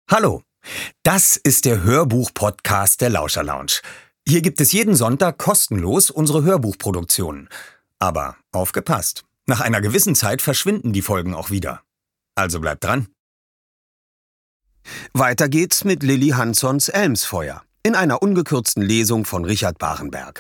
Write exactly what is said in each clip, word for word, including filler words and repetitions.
Hallo, das ist der Hörbuch-Podcast der Lauscher Lounge. Hier gibt es jeden Sonntag kostenlos unsere Hörbuchproduktionen. Aber aufgepasst, nach einer gewissen Zeit verschwinden die Folgen auch wieder. Also bleibt dran. Weiter geht's mit Lilli Hansons Elmsfeuer in einer ungekürzten Lesung von Richard Barenberg.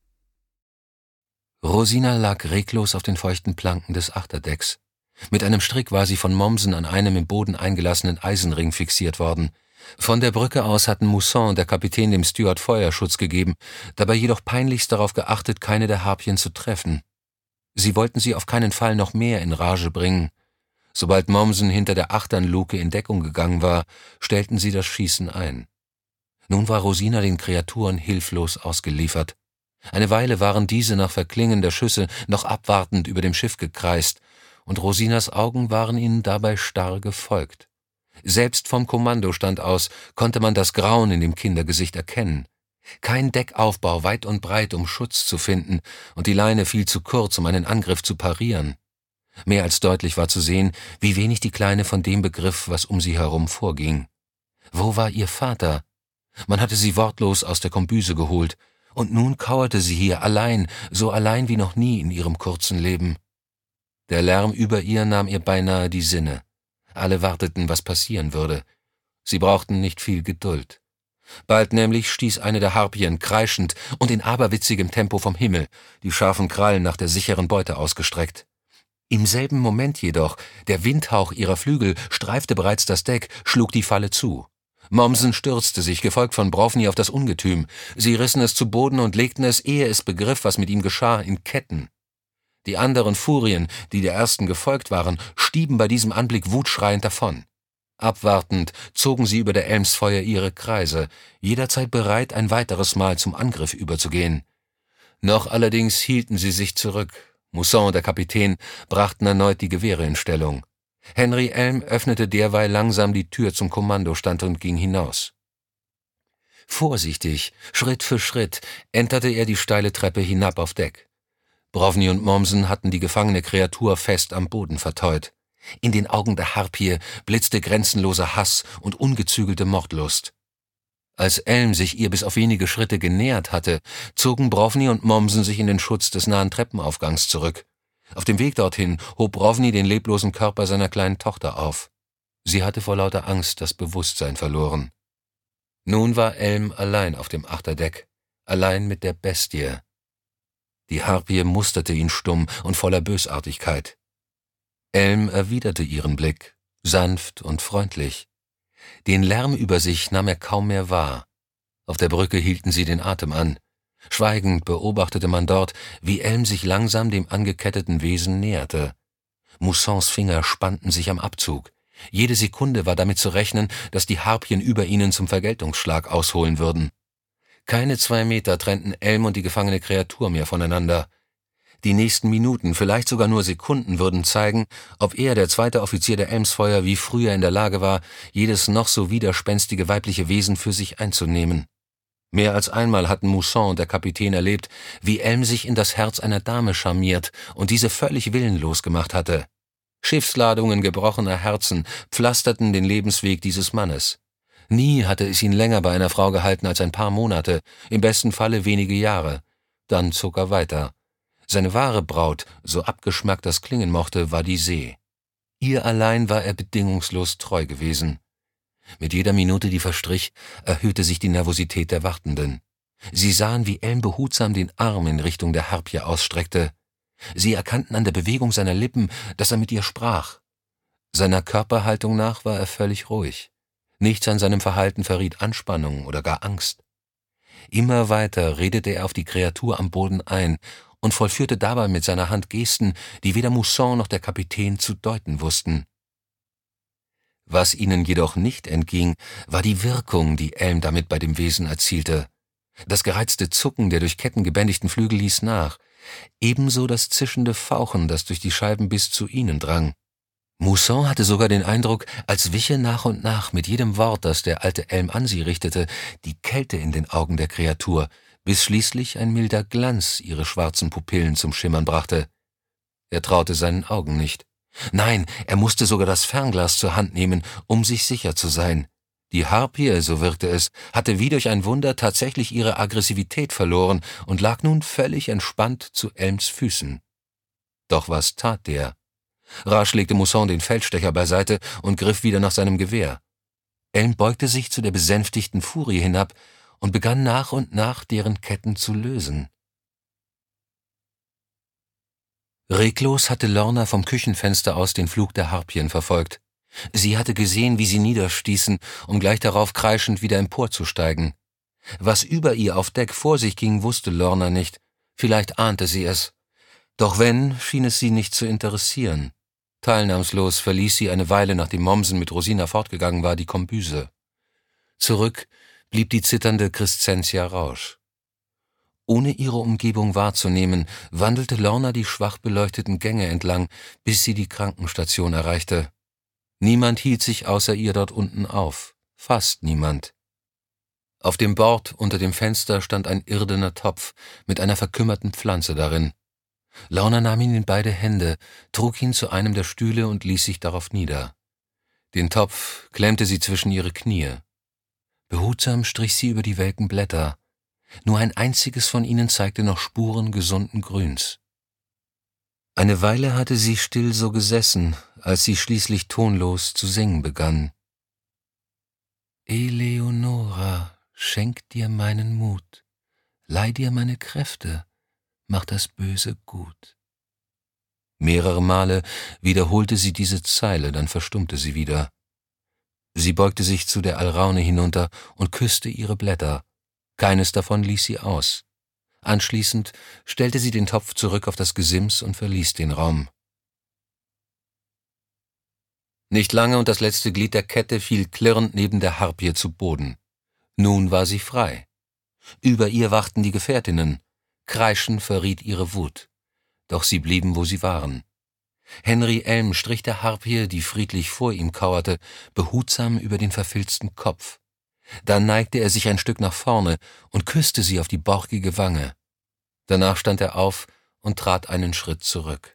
Rosina lag reglos auf den feuchten Planken des Achterdecks. Mit einem Strick war sie von Mommsen an einem im Boden eingelassenen Eisenring fixiert worden. Von der Brücke aus hatten Mousson und der Kapitän dem Steward Feuerschutz gegeben, dabei jedoch peinlichst darauf geachtet, keine der Harpyen zu treffen. Sie wollten sie auf keinen Fall noch mehr in Rage bringen. Sobald Mommsen hinter der Achternluke in Deckung gegangen war, stellten sie das Schießen ein. Nun war Rosina den Kreaturen hilflos ausgeliefert. Eine Weile waren diese nach Verklingen der Schüsse noch abwartend über dem Schiff gekreist, und Rosinas Augen waren ihnen dabei starr gefolgt. Selbst vom Kommandostand aus konnte man das Grauen in dem Kindergesicht erkennen. Kein Deckaufbau weit und breit, um Schutz zu finden, und die Leine viel zu kurz, um einen Angriff zu parieren. Mehr als deutlich war zu sehen, wie wenig die Kleine von dem begriff, was um sie herum vorging. Wo war ihr Vater? Man hatte sie wortlos aus der Kombüse geholt, und nun kauerte sie hier allein, so allein wie noch nie in ihrem kurzen Leben. Der Lärm über ihr nahm ihr beinahe die Sinne. Alle warteten, was passieren würde. Sie brauchten nicht viel Geduld. Bald nämlich stieß eine der Harpyen kreischend und in aberwitzigem Tempo vom Himmel, die scharfen Krallen nach der sicheren Beute ausgestreckt. Im selben Moment jedoch, der Windhauch ihrer Flügel streifte bereits das Deck, schlug die Falle zu. Mommsen stürzte sich, gefolgt von Brovny, auf das Ungetüm. Sie rissen es zu Boden und legten es, ehe es begriff, was mit ihm geschah, in Ketten. Die anderen Furien, die der ersten gefolgt waren, stieben bei diesem Anblick wutschreiend davon. Abwartend zogen sie über der Elmsfeuer ihre Kreise, jederzeit bereit, ein weiteres Mal zum Angriff überzugehen. Noch allerdings hielten sie sich zurück. Mousson und der Kapitän brachten erneut die Gewehre in Stellung. Henry Elm öffnete derweil langsam die Tür zum Kommandostand und ging hinaus. Vorsichtig, Schritt für Schritt, enterte er die steile Treppe hinab auf Deck. Brovny und Mommsen hatten die gefangene Kreatur fest am Boden verteut. In den Augen der Harpie blitzte grenzenloser Hass und ungezügelte Mordlust. Als Elm sich ihr bis auf wenige Schritte genähert hatte, zogen Brovny und Mommsen sich in den Schutz des nahen Treppenaufgangs zurück. Auf dem Weg dorthin hob Brovny den leblosen Körper seiner kleinen Tochter auf. Sie hatte vor lauter Angst das Bewusstsein verloren. Nun war Elm allein auf dem Achterdeck, allein mit der Bestie. Die Harpie musterte ihn stumm und voller Bösartigkeit. Elm erwiderte ihren Blick, sanft und freundlich. Den Lärm über sich nahm er kaum mehr wahr. Auf der Brücke hielten sie den Atem an. Schweigend beobachtete man dort, wie Elm sich langsam dem angeketteten Wesen näherte. Moussons Finger spannten sich am Abzug. Jede Sekunde war damit zu rechnen, dass die Harpyen über ihnen zum Vergeltungsschlag ausholen würden. Keine zwei Meter trennten Elm und die gefangene Kreatur mehr voneinander. Die nächsten Minuten, vielleicht sogar nur Sekunden, würden zeigen, ob er, der zweite Offizier der Elmsfeuer, wie früher in der Lage war, jedes noch so widerspenstige weibliche Wesen für sich einzunehmen. Mehr als einmal hatten Mousson und der Kapitän erlebt, wie Elm sich in das Herz einer Dame charmiert und diese völlig willenlos gemacht hatte. Schiffsladungen gebrochener Herzen pflasterten den Lebensweg dieses Mannes. Nie hatte es ihn länger bei einer Frau gehalten als ein paar Monate, im besten Falle wenige Jahre. Dann zog er weiter. Seine wahre Braut, so abgeschmackt das klingen mochte, war die See. Ihr allein war er bedingungslos treu gewesen. Mit jeder Minute, die verstrich, erhöhte sich die Nervosität der Wartenden. Sie sahen, wie Elm behutsam den Arm in Richtung der Harpie ausstreckte. Sie erkannten an der Bewegung seiner Lippen, dass er mit ihr sprach. Seiner Körperhaltung nach war er völlig ruhig. Nichts an seinem Verhalten verriet Anspannung oder gar Angst. Immer weiter redete er auf die Kreatur am Boden ein und vollführte dabei mit seiner Hand Gesten, die weder Mousson noch der Kapitän zu deuten wussten. Was ihnen jedoch nicht entging, war die Wirkung, die Elm damit bei dem Wesen erzielte. Das gereizte Zucken der durch Ketten gebändigten Flügel ließ nach, ebenso das zischende Fauchen, das durch die Scheiben bis zu ihnen drang. Mousson hatte sogar den Eindruck, als wiche nach und nach mit jedem Wort, das der alte Elm an sie richtete, die Kälte in den Augen der Kreatur, bis schließlich ein milder Glanz ihre schwarzen Pupillen zum Schimmern brachte. Er traute seinen Augen nicht. Nein, er musste sogar das Fernglas zur Hand nehmen, um sich sicher zu sein. Die Harpie, so wirkte es, hatte wie durch ein Wunder tatsächlich ihre Aggressivität verloren und lag nun völlig entspannt zu Elms Füßen. Doch was tat der? Rasch legte Mousson den Feldstecher beiseite und griff wieder nach seinem Gewehr. Elm beugte sich zu der besänftigten Furie hinab und begann nach und nach deren Ketten zu lösen. Reglos hatte Lorna vom Küchenfenster aus den Flug der Harpien verfolgt. Sie hatte gesehen, wie sie niederstießen, um gleich darauf kreischend wieder emporzusteigen. Was über ihr auf Deck vor sich ging, wusste Lorna nicht. Vielleicht ahnte sie es. Doch wenn, schien es sie nicht zu interessieren. Teilnahmslos verließ sie eine Weile, nachdem Mommsen mit Rosina fortgegangen war, die Kombüse. Zurück blieb die zitternde Crescentia Rausch. Ohne ihre Umgebung wahrzunehmen, wandelte Lorna die schwach beleuchteten Gänge entlang, bis sie die Krankenstation erreichte. Niemand hielt sich außer ihr dort unten auf, fast niemand. Auf dem Bord unter dem Fenster stand ein irdener Topf mit einer verkümmerten Pflanze darin. Lorna nahm ihn in beide Hände, trug ihn zu einem der Stühle und ließ sich darauf nieder. Den Topf klemmte sie zwischen ihre Knie. Behutsam strich sie über die welken Blätter. Nur ein einziges von ihnen zeigte noch Spuren gesunden Grüns. Eine Weile hatte sie still so gesessen, als sie schließlich tonlos zu singen begann. Eleonora, schenk dir meinen Mut, leih dir meine Kräfte, mach das Böse gut. Mehrere Male wiederholte sie diese Zeile, dann verstummte sie wieder. Sie beugte sich zu der Alraune hinunter und küsste ihre Blätter. Keines davon ließ sie aus. Anschließend stellte sie den Topf zurück auf das Gesims und verließ den Raum. Nicht lange und das letzte Glied der Kette fiel klirrend neben der Harpie zu Boden. Nun war sie frei. Über ihr wachten die Gefährtinnen. Kreischen verriet ihre Wut. Doch sie blieben, wo sie waren. Henry Elm strich der Harpie, die friedlich vor ihm kauerte, behutsam über den verfilzten Kopf. Dann neigte er sich ein Stück nach vorne und küsste sie auf die bauchige Wange. Danach stand er auf und trat einen Schritt zurück.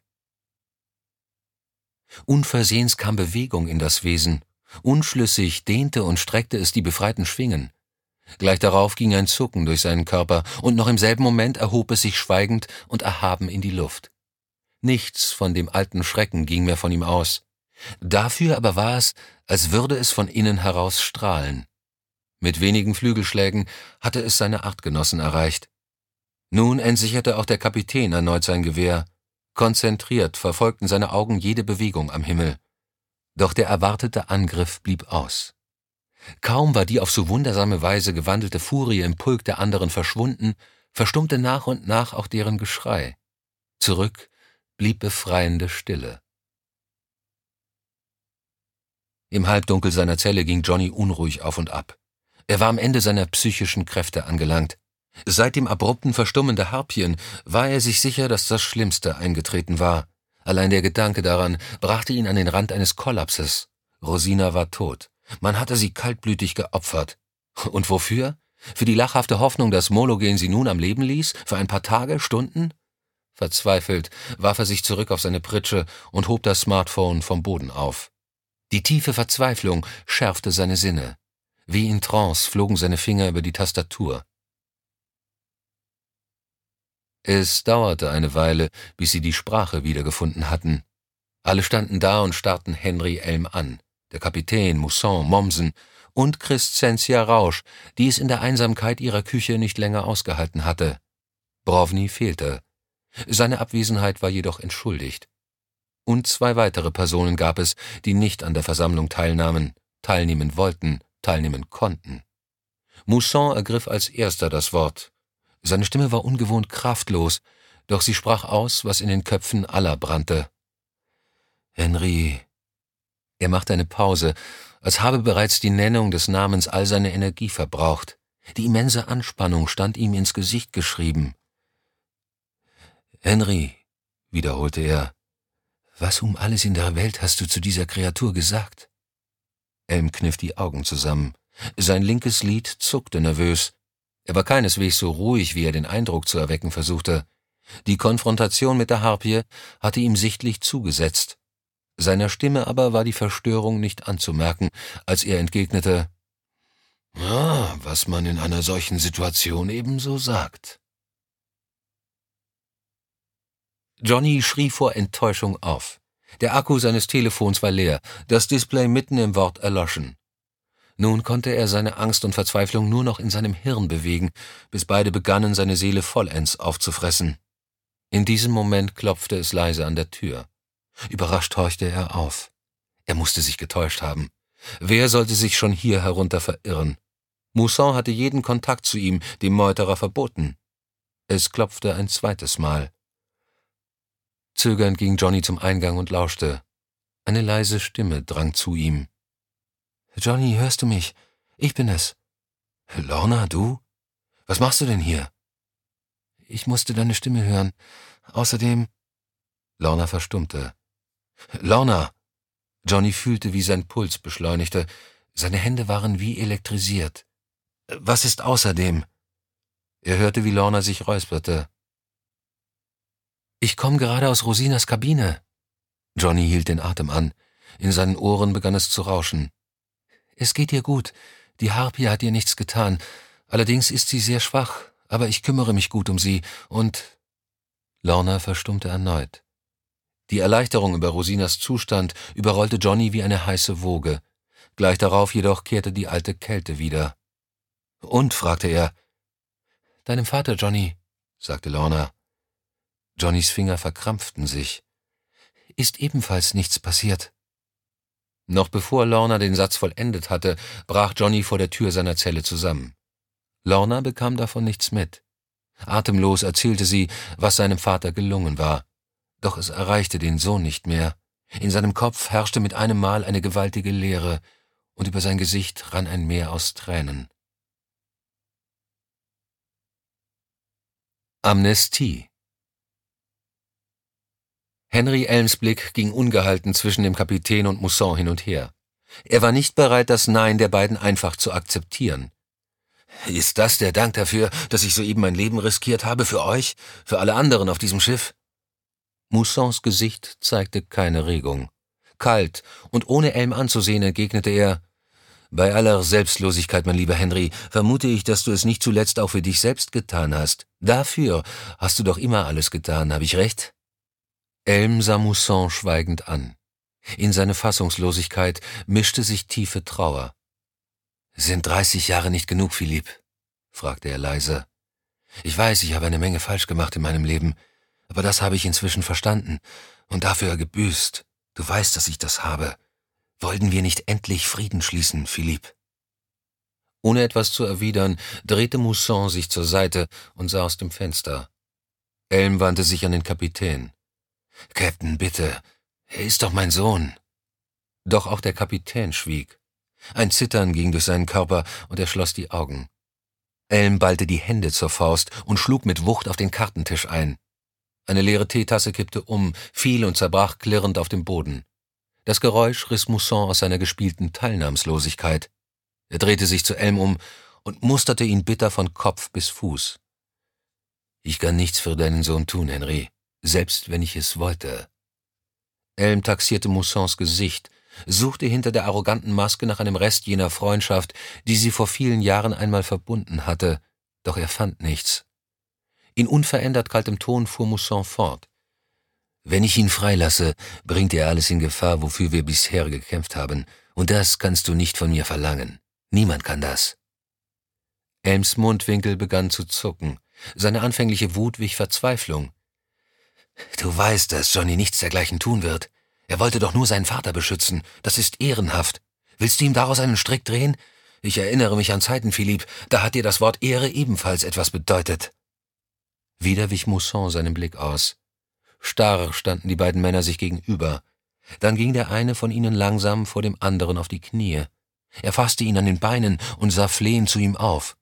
Unversehens kam Bewegung in das Wesen. Unschlüssig dehnte und streckte es die befreiten Schwingen. Gleich darauf ging ein Zucken durch seinen Körper, und noch im selben Moment erhob es sich schweigend und erhaben in die Luft. Nichts von dem alten Schrecken ging mehr von ihm aus. Dafür aber war es, als würde es von innen heraus strahlen. Mit wenigen Flügelschlägen hatte es seine Artgenossen erreicht. Nun entsicherte auch der Kapitän erneut sein Gewehr. Konzentriert verfolgten seine Augen jede Bewegung am Himmel. Doch der erwartete Angriff blieb aus. Kaum war die auf so wundersame Weise gewandelte Furie im Pulk der anderen verschwunden, verstummte nach und nach auch deren Geschrei. Zurück blieb befreiende Stille. Im Halbdunkel seiner Zelle ging Johnny unruhig auf und ab. Er war am Ende seiner psychischen Kräfte angelangt. Seit dem abrupten Verstummen der Harpien war er sich sicher, dass das Schlimmste eingetreten war. Allein der Gedanke daran brachte ihn an den Rand eines Kollapses. Rosina war tot. Man hatte sie kaltblütig geopfert. Und wofür? Für die lachhafte Hoffnung, dass Mologen sie nun am Leben ließ? Für ein paar Tage, Stunden? Verzweifelt warf er sich zurück auf seine Pritsche und hob das Smartphone vom Boden auf. Die tiefe Verzweiflung schärfte seine Sinne. Wie in Trance flogen seine Finger über die Tastatur. Es dauerte eine Weile, bis sie die Sprache wiedergefunden hatten. Alle standen da und starrten Henry Elm an. Der Kapitän, Mousson, Mommsen und Crescentia Rausch, die es in der Einsamkeit ihrer Küche nicht länger ausgehalten hatte. Brovny fehlte. Seine Abwesenheit war jedoch entschuldigt. Und zwei weitere Personen gab es, die nicht an der Versammlung teilnahmen, teilnehmen wollten, teilnehmen konnten. Mousson ergriff als erster das Wort. Seine Stimme war ungewohnt kraftlos, doch sie sprach aus, was in den Köpfen aller brannte. Henry. Er machte eine Pause, als habe bereits die Nennung des Namens all seine Energie verbraucht. Die immense Anspannung stand ihm ins Gesicht geschrieben. Henry, wiederholte er, was um alles in der Welt hast du zu dieser Kreatur gesagt? Elm kniff die Augen zusammen. Sein linkes Lid zuckte nervös. Er war keineswegs so ruhig, wie er den Eindruck zu erwecken versuchte. Die Konfrontation mit der Harpie hatte ihm sichtlich zugesetzt. Seiner Stimme aber war die Verstörung nicht anzumerken, als er entgegnete, Ah, was man in einer solchen Situation ebenso sagt. Johnny schrie vor Enttäuschung auf. Der Akku seines Telefons war leer, das Display mitten im Wort erloschen. Nun konnte er seine Angst und Verzweiflung nur noch in seinem Hirn bewegen, bis beide begannen, seine Seele vollends aufzufressen. In diesem Moment klopfte es leise an der Tür. Überrascht horchte er auf. Er musste sich getäuscht haben. Wer sollte sich schon hier herunter verirren? Mousson hatte jeden Kontakt zu ihm, dem Meuterer, verboten. Es klopfte ein zweites Mal. Zögernd ging Johnny zum Eingang und lauschte. Eine leise Stimme drang zu ihm. »Johnny, hörst du mich? Ich bin es.« »Lorna, du? Was machst du denn hier?« »Ich musste deine Stimme hören. Außerdem...« Lorna verstummte. »Lorna!« Johnny fühlte, wie sein Puls beschleunigte. Seine Hände waren wie elektrisiert. »Was ist außerdem?« Er hörte, wie Lorna sich räusperte. »Ich komme gerade aus Rosinas Kabine.« Johnny hielt den Atem an. In seinen Ohren begann es zu rauschen. »Es geht ihr gut. Die Harpie hat ihr nichts getan. Allerdings ist sie sehr schwach, aber ich kümmere mich gut um sie und...« Lorna verstummte erneut. Die Erleichterung über Rosinas Zustand überrollte Johnny wie eine heiße Woge. Gleich darauf jedoch kehrte die alte Kälte wieder. »Und?« fragte er. »Deinem Vater, Johnny«, sagte Lorna. Johnnys Finger verkrampften sich. »Ist ebenfalls nichts passiert.« Noch bevor Lorna den Satz vollendet hatte, brach Johnny vor der Tür seiner Zelle zusammen. Lorna bekam davon nichts mit. Atemlos erzählte sie, was seinem Vater gelungen war. Doch es erreichte den Sohn nicht mehr. In seinem Kopf herrschte mit einem Mal eine gewaltige Leere, und über sein Gesicht rann ein Meer aus Tränen. Amnestie. Henry Elms Blick ging ungehalten zwischen dem Kapitän und Mousson hin und her. Er war nicht bereit, das Nein der beiden einfach zu akzeptieren. »Ist das der Dank dafür, dass ich soeben mein Leben riskiert habe für euch, für alle anderen auf diesem Schiff?« Moussons Gesicht zeigte keine Regung. Kalt und ohne Elm anzusehen, entgegnete er, »Bei aller Selbstlosigkeit, mein lieber Henry, vermute ich, dass du es nicht zuletzt auch für dich selbst getan hast. Dafür hast du doch immer alles getan, habe ich recht?« Elm sah Mousson schweigend an. In seine Fassungslosigkeit mischte sich tiefe Trauer. »Sind dreißig Jahre nicht genug, Philipp?« fragte er leise. »Ich weiß, ich habe eine Menge falsch gemacht in meinem Leben, aber das habe ich inzwischen verstanden und dafür gebüßt. Du weißt, dass ich das habe. Wollten wir nicht endlich Frieden schließen, Philipp?« Ohne etwas zu erwidern, drehte Mousson sich zur Seite und sah aus dem Fenster. Elm wandte sich an den Kapitän. »Captain, bitte, er ist doch mein Sohn.« Doch auch der Kapitän schwieg. Ein Zittern ging durch seinen Körper und er schloss die Augen. Elm ballte die Hände zur Faust und schlug mit Wucht auf den Kartentisch ein. Eine leere Teetasse kippte um, fiel und zerbrach klirrend auf dem Boden. Das Geräusch riss Mousson aus seiner gespielten Teilnahmslosigkeit. Er drehte sich zu Elm um und musterte ihn bitter von Kopf bis Fuß. »Ich kann nichts für deinen Sohn tun, Henry, selbst wenn ich es wollte.« Elm taxierte Moussons Gesicht, suchte hinter der arroganten Maske nach einem Rest jener Freundschaft, die sie vor vielen Jahren einmal verbunden hatte, doch er fand nichts. In unverändert kaltem Ton fuhr Mousson fort. »Wenn ich ihn freilasse, bringt er alles in Gefahr, wofür wir bisher gekämpft haben, und das kannst du nicht von mir verlangen. Niemand kann das.« Elms Mundwinkel begann zu zucken. Seine anfängliche Wut wich Verzweiflung. »Du weißt, dass Johnny nichts dergleichen tun wird. Er wollte doch nur seinen Vater beschützen. Das ist ehrenhaft. Willst du ihm daraus einen Strick drehen? Ich erinnere mich an Zeiten, Philipp, da hat dir das Wort Ehre ebenfalls etwas bedeutet.« Wieder wich Mousson seinen Blick aus. Starr standen die beiden Männer sich gegenüber. Dann ging der eine von ihnen langsam vor dem anderen auf die Knie. Er fasste ihn an den Beinen und sah flehend zu ihm auf.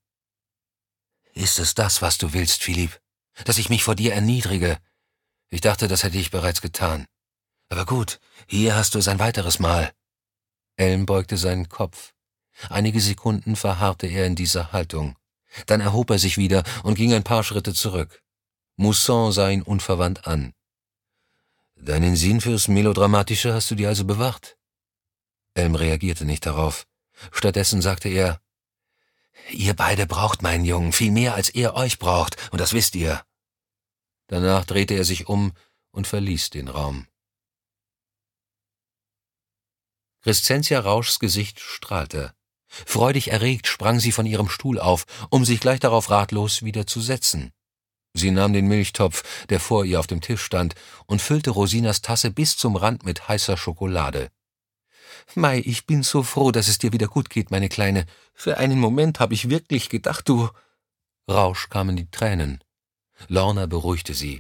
»Ist es das, was du willst, Philipp? Dass ich mich vor dir erniedrige? Ich dachte, das hätte ich bereits getan. Aber gut, hier hast du es ein weiteres Mal.« Elm beugte seinen Kopf. Einige Sekunden verharrte er in dieser Haltung. Dann erhob er sich wieder und ging ein paar Schritte zurück. Mousson sah ihn unverwandt an. »Deinen Sinn fürs Melodramatische hast du dir also bewahrt?« Elm reagierte nicht darauf. Stattdessen sagte er, »Ihr beide braucht meinen Jungen viel mehr, als er euch braucht, und das wisst ihr.« Danach drehte er sich um und verließ den Raum. Crescentia Rauschs Gesicht strahlte. Freudig erregt sprang sie von ihrem Stuhl auf, um sich gleich darauf ratlos wieder zu setzen. Sie nahm den Milchtopf, der vor ihr auf dem Tisch stand, und füllte Rosinas Tasse bis zum Rand mit heißer Schokolade. »Mei, ich bin so froh, dass es dir wieder gut geht, meine Kleine. Für einen Moment habe ich wirklich gedacht, du...« Rausch kamen die Tränen. Lorna beruhigte sie.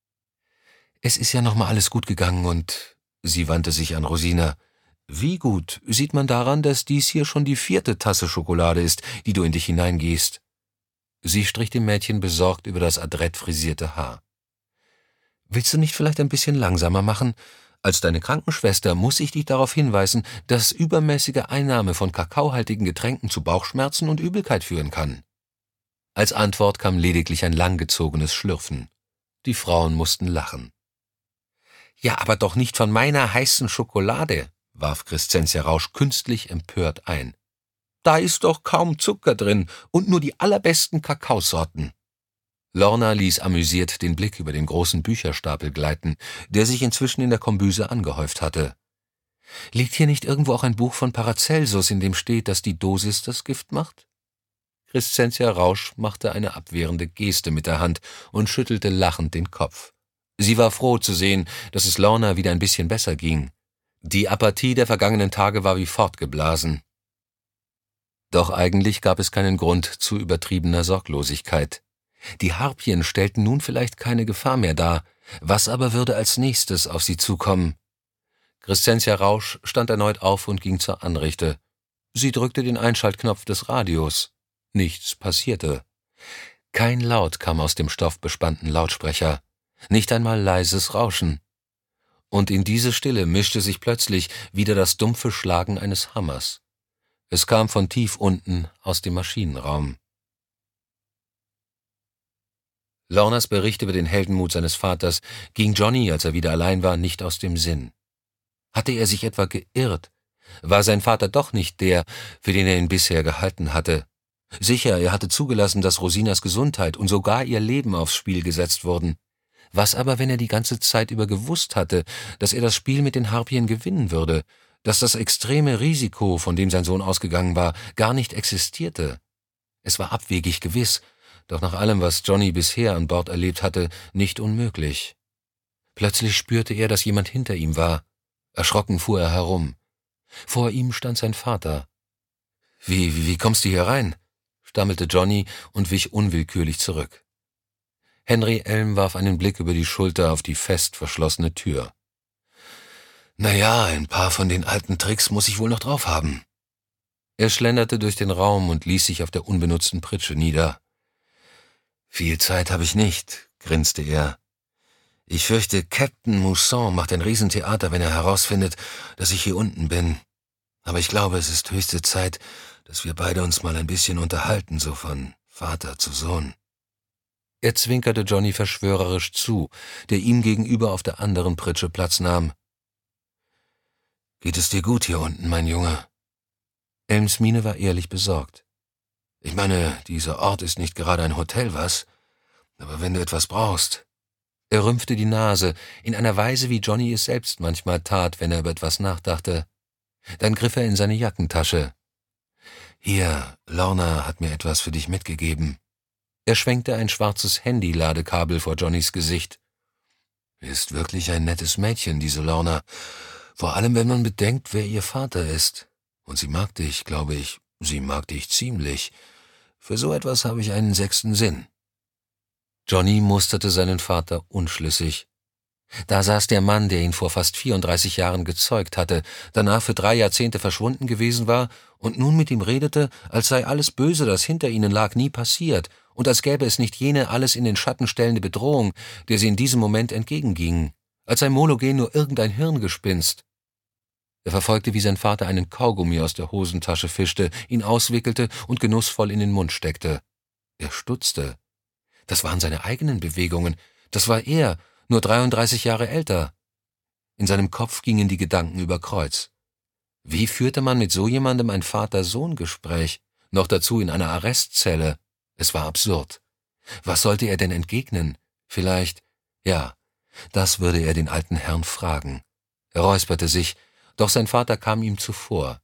»Es ist ja noch mal alles gut gegangen und...« Sie wandte sich an Rosina. »Wie gut sieht man daran, dass dies hier schon die vierte Tasse Schokolade ist, die du in dich hineingießt?« Sie strich dem Mädchen besorgt über das adrett frisierte Haar. »Willst du nicht vielleicht ein bisschen langsamer machen? Als deine Krankenschwester muss ich dich darauf hinweisen, dass übermäßige Einnahme von kakaohaltigen Getränken zu Bauchschmerzen und Übelkeit führen kann.« Als Antwort kam lediglich ein langgezogenes Schlürfen. Die Frauen mussten lachen. »Ja, aber doch nicht von meiner heißen Schokolade«, warf Crescentia Rausch künstlich empört ein. »Da ist doch kaum Zucker drin und nur die allerbesten Kakaosorten.« Lorna ließ amüsiert den Blick über den großen Bücherstapel gleiten, der sich inzwischen in der Kombüse angehäuft hatte. »Liegt hier nicht irgendwo auch ein Buch von Paracelsus, in dem steht, dass die Dosis das Gift macht?« Crescentia Rausch machte eine abwehrende Geste mit der Hand und schüttelte lachend den Kopf. Sie war froh zu sehen, dass es Lorna wieder ein bisschen besser ging. Die Apathie der vergangenen Tage war wie fortgeblasen. Doch eigentlich gab es keinen Grund zu übertriebener Sorglosigkeit. Die Harpyen stellten nun vielleicht keine Gefahr mehr dar, was aber würde als nächstes auf sie zukommen? Crescentia Rausch stand erneut auf und ging zur Anrichte. Sie drückte den Einschaltknopf des Radios. Nichts passierte. Kein Laut kam aus dem stoffbespannten Lautsprecher, nicht einmal leises Rauschen. Und in diese Stille mischte sich plötzlich wieder das dumpfe Schlagen eines Hammers. Es kam von tief unten aus dem Maschinenraum. Lornas Bericht über den Heldenmut seines Vaters ging Johnny, als er wieder allein war, nicht aus dem Sinn. Hatte er sich etwa geirrt? War sein Vater doch nicht der, für den er ihn bisher gehalten hatte? Sicher, er hatte zugelassen, dass Rosinas Gesundheit und sogar ihr Leben aufs Spiel gesetzt wurden. Was aber, wenn er die ganze Zeit über gewusst hatte, dass er das Spiel mit den Harpyen gewinnen würde, dass das extreme Risiko, von dem sein Sohn ausgegangen war, gar nicht existierte? Es war abwegig gewiss, doch nach allem, was Johnny bisher an Bord erlebt hatte, nicht unmöglich. Plötzlich spürte er, dass jemand hinter ihm war. Erschrocken fuhr er herum. Vor ihm stand sein Vater. »Wie, wie, wie kommst du hier rein?« stammelte Johnny und wich unwillkürlich zurück. Henry Elm warf einen Blick über die Schulter auf die fest verschlossene Tür. »Na ja, ein paar von den alten Tricks muss ich wohl noch drauf haben.« Er schlenderte durch den Raum und ließ sich auf der unbenutzten Pritsche nieder. »Viel Zeit habe ich nicht«, grinste er. »Ich fürchte, Captain Mousson macht ein Riesentheater, wenn er herausfindet, dass ich hier unten bin. Aber ich glaube, es ist höchste Zeit, dass wir beide uns mal ein bisschen unterhalten, so von Vater zu Sohn.« Er zwinkerte Johnny verschwörerisch zu, der ihm gegenüber auf der anderen Pritsche Platz nahm. »Geht es dir gut hier unten, mein Junge?« Elms Miene war ehrlich besorgt. »Ich meine, dieser Ort ist nicht gerade ein Hotel, was? Aber wenn du etwas brauchst...« Er rümpfte die Nase, in einer Weise, wie Johnny es selbst manchmal tat, wenn er über etwas nachdachte. Dann griff er in seine Jackentasche. »Hier, Lorna hat mir etwas für dich mitgegeben.« Er schwenkte ein schwarzes Handy-Ladekabel vor Johnnys Gesicht. »Ist wirklich ein nettes Mädchen, diese Lorna. Vor allem, wenn man bedenkt, wer ihr Vater ist. Und sie mag dich, glaube ich. Sie mag dich ziemlich. Für so etwas habe ich einen sechsten Sinn.« Johnny musterte seinen Vater unschlüssig. Da saß der Mann, der ihn vor fast vierunddreißig Jahren gezeugt hatte, danach für drei Jahrzehnte verschwunden gewesen war und nun mit ihm redete, als sei alles Böse, das hinter ihnen lag, nie passiert und als gäbe es nicht jene alles in den Schatten stellende Bedrohung, der sie in diesem Moment entgegenging, als sei Mologen nur irgendein Hirngespinst. Er verfolgte, wie sein Vater einen Kaugummi aus der Hosentasche fischte, ihn auswickelte und genussvoll in den Mund steckte. Er stutzte. Das waren seine eigenen Bewegungen, das war er, nur dreiunddreißig Jahre älter. In seinem Kopf gingen die Gedanken über Kreuz. Wie führte man mit so jemandem ein Vater-Sohn-Gespräch? Noch dazu in einer Arrestzelle. Es war absurd. Was sollte er denn entgegnen? Vielleicht, ja, das würde er den alten Herrn fragen. Er räusperte sich, doch sein Vater kam ihm zuvor.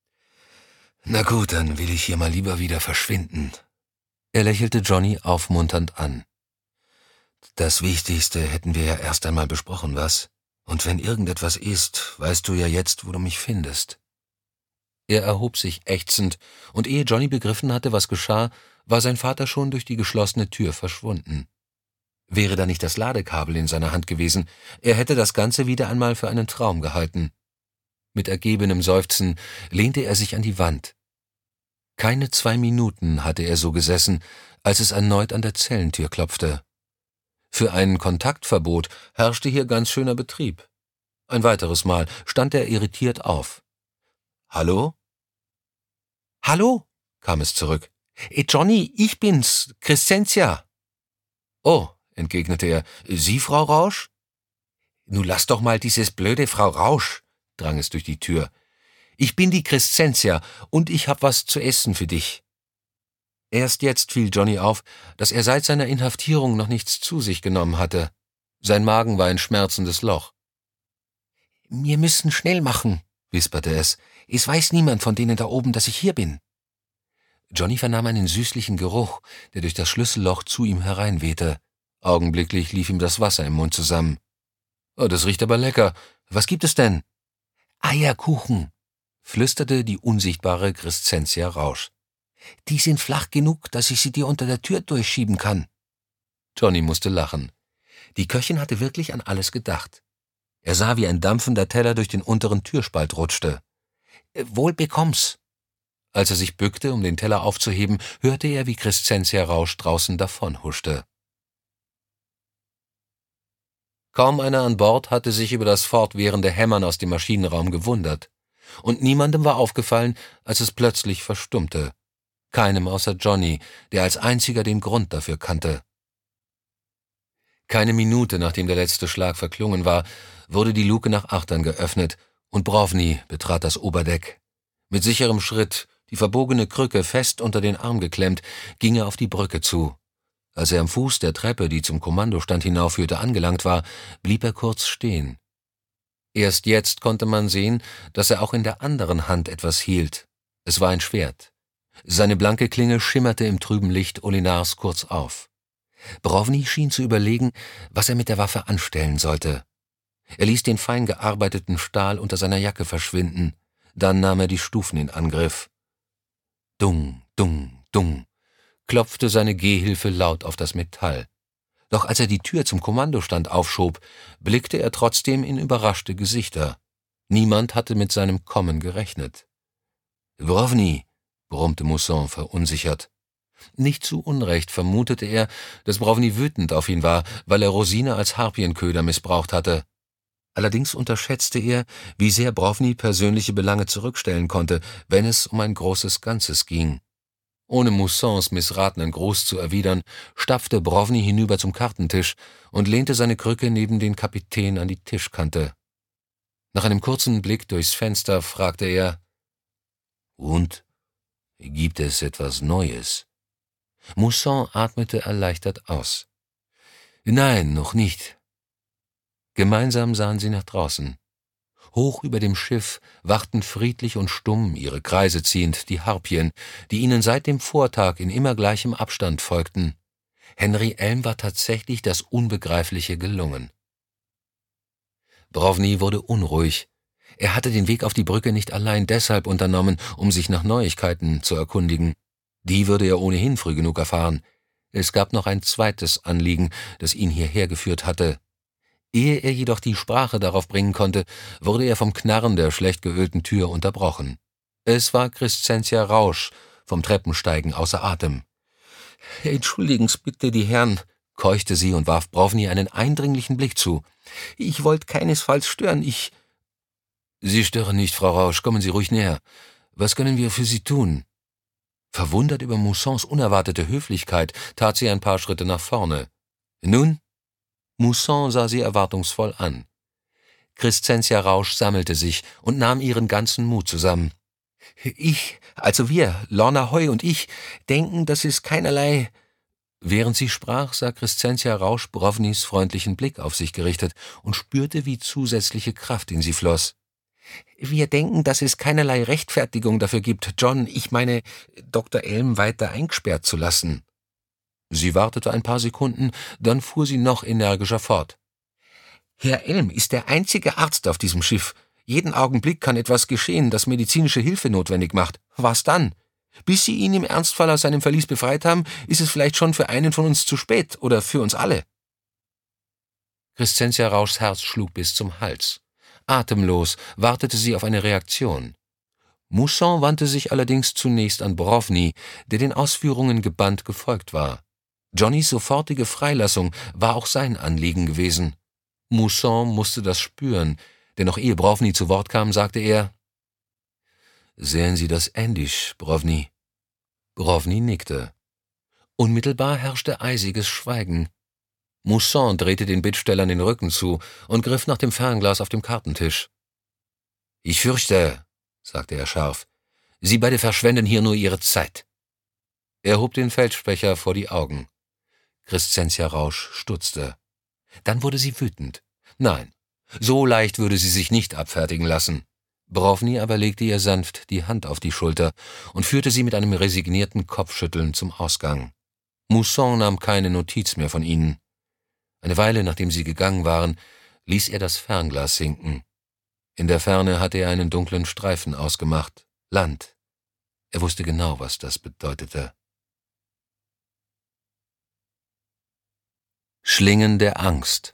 »Na gut, dann will ich hier mal lieber wieder verschwinden.« Er lächelte Johnny aufmunternd an. »Das Wichtigste hätten wir ja erst einmal besprochen, was? Und wenn irgendetwas ist, weißt du ja jetzt, wo du mich findest.« Er erhob sich ächzend, und ehe Johnny begriffen hatte, was geschah, war sein Vater schon durch die geschlossene Tür verschwunden. Wäre da nicht das Ladekabel in seiner Hand gewesen, er hätte das Ganze wieder einmal für einen Traum gehalten. Mit ergebenem Seufzen lehnte er sich an die Wand. Keine zwei Minuten hatte er so gesessen, als es erneut an der Zellentür klopfte. Für ein Kontaktverbot herrschte hier ganz schöner Betrieb. Ein weiteres Mal stand er irritiert auf. »Hallo?« »Hallo«, kam es zurück. »Eh, Johnny, ich bin's, Crescentia.« »Oh«, entgegnete er, »Sie, Frau Rausch?« »Nu lass doch mal dieses blöde Frau Rausch«, drang es durch die Tür. »Ich bin die Crescentia und ich hab was zu essen für dich.« Erst jetzt fiel Johnny auf, dass er seit seiner Inhaftierung noch nichts zu sich genommen hatte. Sein Magen war ein schmerzendes Loch. »Wir müssen schnell machen«, wisperte es. »Es weiß niemand von denen da oben, dass ich hier bin.« Johnny vernahm einen süßlichen Geruch, der durch das Schlüsselloch zu ihm hereinwehte. Augenblicklich lief ihm das Wasser im Mund zusammen. »Oh, das riecht aber lecker. Was gibt es denn?« »Eierkuchen«, flüsterte die unsichtbare Crescentia Rausch. »Die sind flach genug, dass ich sie dir unter der Tür durchschieben kann.« Johnny musste lachen. Die Köchin hatte wirklich an alles gedacht. Er sah, wie ein dampfender Teller durch den unteren Türspalt rutschte. »Wohl bekomm's.« Als er sich bückte, um den Teller aufzuheben, hörte er, wie Crescentia Rausch draußen davonhuschte. Kaum einer an Bord hatte sich über das fortwährende Hämmern aus dem Maschinenraum gewundert. Und niemandem war aufgefallen, als es plötzlich verstummte. Keinem außer Johnny, der als einziger den Grund dafür kannte. Keine Minute, nachdem der letzte Schlag verklungen war, wurde die Luke nach Achtern geöffnet und Brovny betrat das Oberdeck. Mit sicherem Schritt, die verbogene Krücke fest unter den Arm geklemmt, ging er auf die Brücke zu. Als er am Fuß der Treppe, die zum Kommandostand hinaufführte, angelangt war, blieb er kurz stehen. Erst jetzt konnte man sehen, dass er auch in der anderen Hand etwas hielt. Es war ein Schwert. Seine blanke Klinge schimmerte im trüben Licht Olinars kurz auf. Brovny schien zu überlegen, was er mit der Waffe anstellen sollte. Er ließ den fein gearbeiteten Stahl unter seiner Jacke verschwinden. Dann nahm er die Stufen in Angriff. Dung, dung, dung, klopfte seine Gehhilfe laut auf das Metall. Doch als er die Tür zum Kommandostand aufschob, blickte er trotzdem in überraschte Gesichter. Niemand hatte mit seinem Kommen gerechnet. »Brovny«, brummte Mousson verunsichert. Nicht zu Unrecht vermutete er, dass Brovny wütend auf ihn war, weil er Rosine als Harpienköder missbraucht hatte. Allerdings unterschätzte er, wie sehr Brovny persönliche Belange zurückstellen konnte, wenn es um ein großes Ganzes ging. Ohne Moussons missratenen Gruß zu erwidern, stapfte Brovny hinüber zum Kartentisch und lehnte seine Krücke neben den Kapitän an die Tischkante. Nach einem kurzen Blick durchs Fenster fragte er, »Und? Gibt es etwas Neues?« Mousson atmete erleichtert aus. »Nein, noch nicht.« Gemeinsam sahen sie nach draußen. Hoch über dem Schiff wachten friedlich und stumm, ihre Kreise ziehend, die Harpien, die ihnen seit dem Vortag in immer gleichem Abstand folgten. Henry Elm war tatsächlich das Unbegreifliche gelungen. Brovny wurde unruhig. Er hatte den Weg auf die Brücke nicht allein deshalb unternommen, um sich nach Neuigkeiten zu erkundigen. Die würde er ohnehin früh genug erfahren. Es gab noch ein zweites Anliegen, das ihn hierher geführt hatte. Ehe er jedoch die Sprache darauf bringen konnte, wurde er vom Knarren der schlecht geölten Tür unterbrochen. Es war Crescentia Rausch, vom Treppensteigen außer Atem. »Entschuldigen's bitte, die Herren«, keuchte sie und warf Brovny einen eindringlichen Blick zu. »Ich wollte keinesfalls stören, ich...« »Sie stören nicht, Frau Rausch, kommen Sie ruhig näher. Was können wir für Sie tun?« Verwundert über Moussons unerwartete Höflichkeit tat sie ein paar Schritte nach vorne. »Nun?« Mousson sah sie erwartungsvoll an. Crescentia Rausch sammelte sich und nahm ihren ganzen Mut zusammen. Ich, also wir, Lorna Hoy und ich, denken, dass es keinerlei... Während sie sprach, sah Crescentia Rausch Brovnys freundlichen Blick auf sich gerichtet und spürte, wie zusätzliche Kraft in sie floss. Wir denken, dass es keinerlei Rechtfertigung dafür gibt, John, ich meine, Doktor Elm weiter eingesperrt zu lassen. Sie wartete ein paar Sekunden, dann fuhr sie noch energischer fort. Herr Elm ist der einzige Arzt auf diesem Schiff. Jeden Augenblick kann etwas geschehen, das medizinische Hilfe notwendig macht. Was dann? Bis Sie ihn im Ernstfall aus seinem Verlies befreit haben, ist es vielleicht schon für einen von uns zu spät oder für uns alle. Crescentia Rauschs Herz schlug bis zum Hals. Atemlos wartete sie auf eine Reaktion. Mousson wandte sich allerdings zunächst an Brovny, der den Ausführungen gebannt gefolgt war. Johnnys sofortige Freilassung war auch sein Anliegen gewesen. Mousson musste das spüren, denn noch ehe Brovny zu Wort kam, sagte er: »Sehen Sie das ähnlich, Brovny?« Brovny nickte. Unmittelbar herrschte eisiges Schweigen. Mousson drehte den Bittstellern den Rücken zu und griff nach dem Fernglas auf dem Kartentisch. »Ich fürchte«, sagte er scharf, »Sie beide verschwenden hier nur Ihre Zeit.« Er hob den Feldsprecher vor die Augen. Crescentia Rausch stutzte. Dann wurde sie wütend. Nein, so leicht würde sie sich nicht abfertigen lassen. Brovny aber legte ihr sanft die Hand auf die Schulter und führte sie mit einem resignierten Kopfschütteln zum Ausgang. Mousson nahm keine Notiz mehr von ihnen. Eine Weile, nachdem sie gegangen waren, ließ er das Fernglas sinken. In der Ferne hatte er einen dunklen Streifen ausgemacht. Land. Er wusste genau, was das bedeutete. Schlingen der Angst.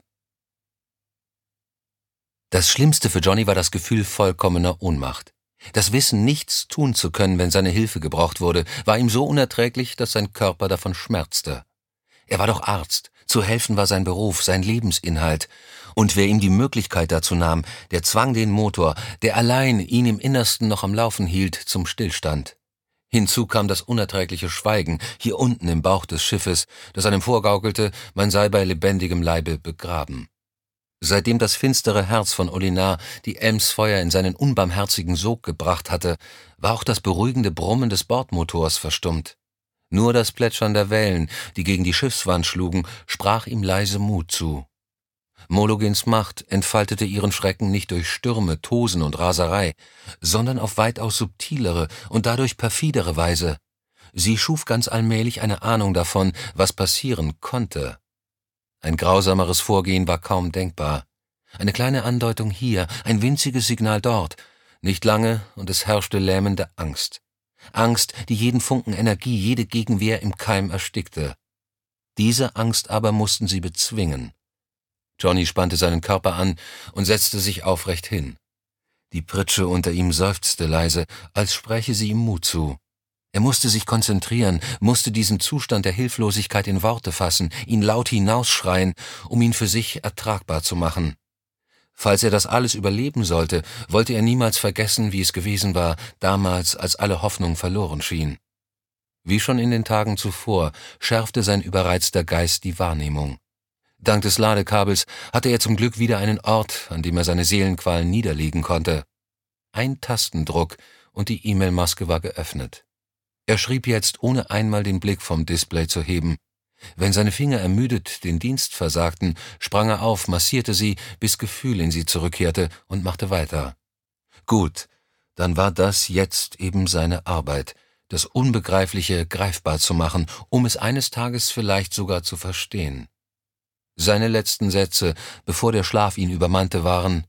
Das Schlimmste für Johnny war das Gefühl vollkommener Ohnmacht. Das Wissen, nichts tun zu können, wenn seine Hilfe gebraucht wurde, war ihm so unerträglich, dass sein Körper davon schmerzte. Er war doch Arzt, zu helfen war sein Beruf, sein Lebensinhalt. Und wer ihm die Möglichkeit dazu nahm, der zwang den Motor, der allein ihn im Innersten noch am Laufen hielt, zum Stillstand. Hinzu kam das unerträgliche Schweigen hier unten im Bauch des Schiffes, das einem vorgaukelte, man sei bei lebendigem Leibe begraben. Seitdem das finstere Herz von Olinar die Elmsfeuer in seinen unbarmherzigen Sog gebracht hatte, war auch das beruhigende Brummen des Bordmotors verstummt. Nur das Plätschern der Wellen, die gegen die Schiffswand schlugen, sprach ihm leise Mut zu. Mologens Macht entfaltete ihren Schrecken nicht durch Stürme, Tosen und Raserei, sondern auf weitaus subtilere und dadurch perfidere Weise. Sie schuf ganz allmählich eine Ahnung davon, was passieren konnte. Ein grausameres Vorgehen war kaum denkbar. Eine kleine Andeutung hier, ein winziges Signal dort. Nicht lange, und es herrschte lähmende Angst. Angst, die jeden Funken Energie, jede Gegenwehr im Keim erstickte. Diese Angst aber mussten sie bezwingen. Johnny spannte seinen Körper an und setzte sich aufrecht hin. Die Pritsche unter ihm seufzte leise, als spräche sie ihm Mut zu. Er musste sich konzentrieren, musste diesen Zustand der Hilflosigkeit in Worte fassen, ihn laut hinausschreien, um ihn für sich ertragbar zu machen. Falls er das alles überleben sollte, wollte er niemals vergessen, wie es gewesen war, damals, als alle Hoffnung verloren schien. Wie schon in den Tagen zuvor, schärfte sein überreizter Geist die Wahrnehmung. Dank des Ladekabels hatte er zum Glück wieder einen Ort, an dem er seine Seelenqualen niederlegen konnte. Ein Tastendruck und die E-Mail-Maske war geöffnet. Er schrieb jetzt, ohne einmal den Blick vom Display zu heben. Wenn seine Finger ermüdet den Dienst versagten, sprang er auf, massierte sie, bis Gefühl in sie zurückkehrte und machte weiter. Gut, dann war das jetzt eben seine Arbeit, das Unbegreifliche greifbar zu machen, um es eines Tages vielleicht sogar zu verstehen. Seine letzten Sätze, bevor der Schlaf ihn übermannte, waren: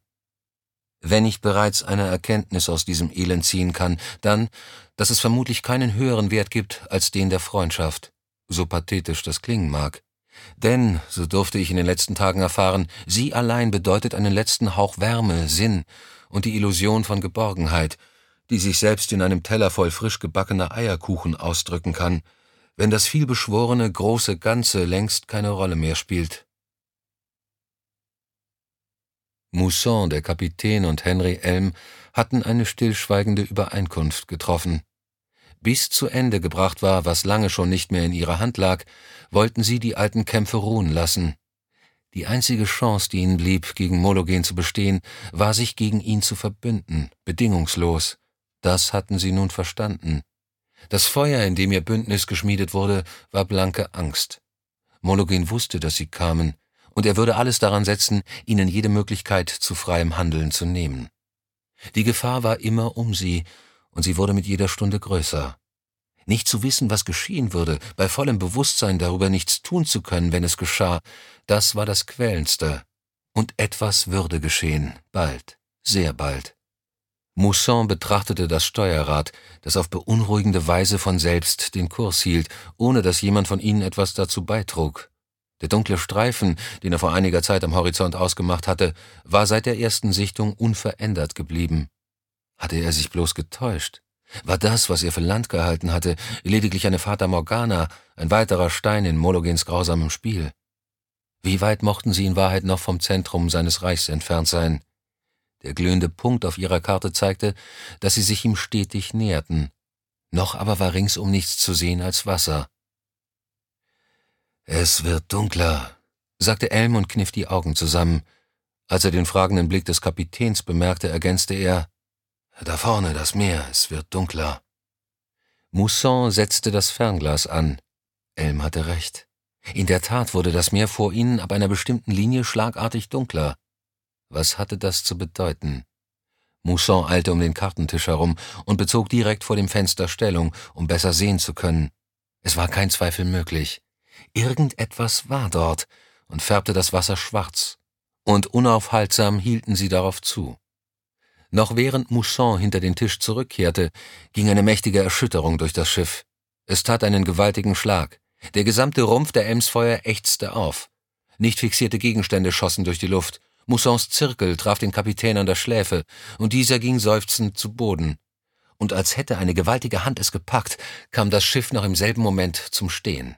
»Wenn ich bereits eine Erkenntnis aus diesem Elend ziehen kann, dann, dass es vermutlich keinen höheren Wert gibt als den der Freundschaft, so pathetisch das klingen mag. Denn, so durfte ich in den letzten Tagen erfahren, sie allein bedeutet einen letzten Hauch Wärme, Sinn und die Illusion von Geborgenheit, die sich selbst in einem Teller voll frisch gebackener Eierkuchen ausdrücken kann, wenn das vielbeschworene große Ganze längst keine Rolle mehr spielt.« Mousson, der Kapitän und Henry Elm hatten eine stillschweigende Übereinkunft getroffen. Bis zu Ende gebracht war, was lange schon nicht mehr in ihrer Hand lag, wollten sie die alten Kämpfe ruhen lassen. Die einzige Chance, die ihnen blieb, gegen Mologen zu bestehen, war, sich gegen ihn zu verbünden, bedingungslos. Das hatten sie nun verstanden. Das Feuer, in dem ihr Bündnis geschmiedet wurde, war blanke Angst. Mologin wusste, dass sie kamen, und er würde alles daran setzen, ihnen jede Möglichkeit zu freiem Handeln zu nehmen. Die Gefahr war immer um sie, und sie wurde mit jeder Stunde größer. Nicht zu wissen, was geschehen würde, bei vollem Bewusstsein darüber nichts tun zu können, wenn es geschah, das war das Quälendste. Und etwas würde geschehen, bald, sehr bald. Mousson betrachtete das Steuerrad, das auf beunruhigende Weise von selbst den Kurs hielt, ohne dass jemand von ihnen etwas dazu beitrug. Der dunkle Streifen, den er vor einiger Zeit am Horizont ausgemacht hatte, war seit der ersten Sichtung unverändert geblieben. Hatte er sich bloß getäuscht? War das, was er für Land gehalten hatte, lediglich eine Fata Morgana, ein weiterer Stein in Mologins grausamem Spiel? Wie weit mochten sie in Wahrheit noch vom Zentrum seines Reichs entfernt sein? Der glühende Punkt auf ihrer Karte zeigte, dass sie sich ihm stetig näherten. Noch aber war ringsum nichts zu sehen als Wasser. »Es wird dunkler«, sagte Elm und kniff die Augen zusammen. Als er den fragenden Blick des Kapitäns bemerkte, ergänzte er, »Da vorne das Meer, es wird dunkler.« Mousson setzte das Fernglas an. Elm hatte recht. In der Tat wurde das Meer vor ihnen ab einer bestimmten Linie schlagartig dunkler. Was hatte das zu bedeuten? Mousson eilte um den Kartentisch herum und bezog direkt vor dem Fenster Stellung, um besser sehen zu können. Es war kein Zweifel möglich. Irgendetwas war dort und färbte das Wasser schwarz. Und unaufhaltsam hielten sie darauf zu. Noch während Mousson hinter den Tisch zurückkehrte, ging eine mächtige Erschütterung durch das Schiff. Es tat einen gewaltigen Schlag. Der gesamte Rumpf der Emsfeuer ächzte auf. Nicht fixierte Gegenstände schossen durch die Luft. Moussons Zirkel traf den Kapitän an der Schläfe, und dieser ging seufzend zu Boden. Und als hätte eine gewaltige Hand es gepackt, kam das Schiff noch im selben Moment zum Stehen.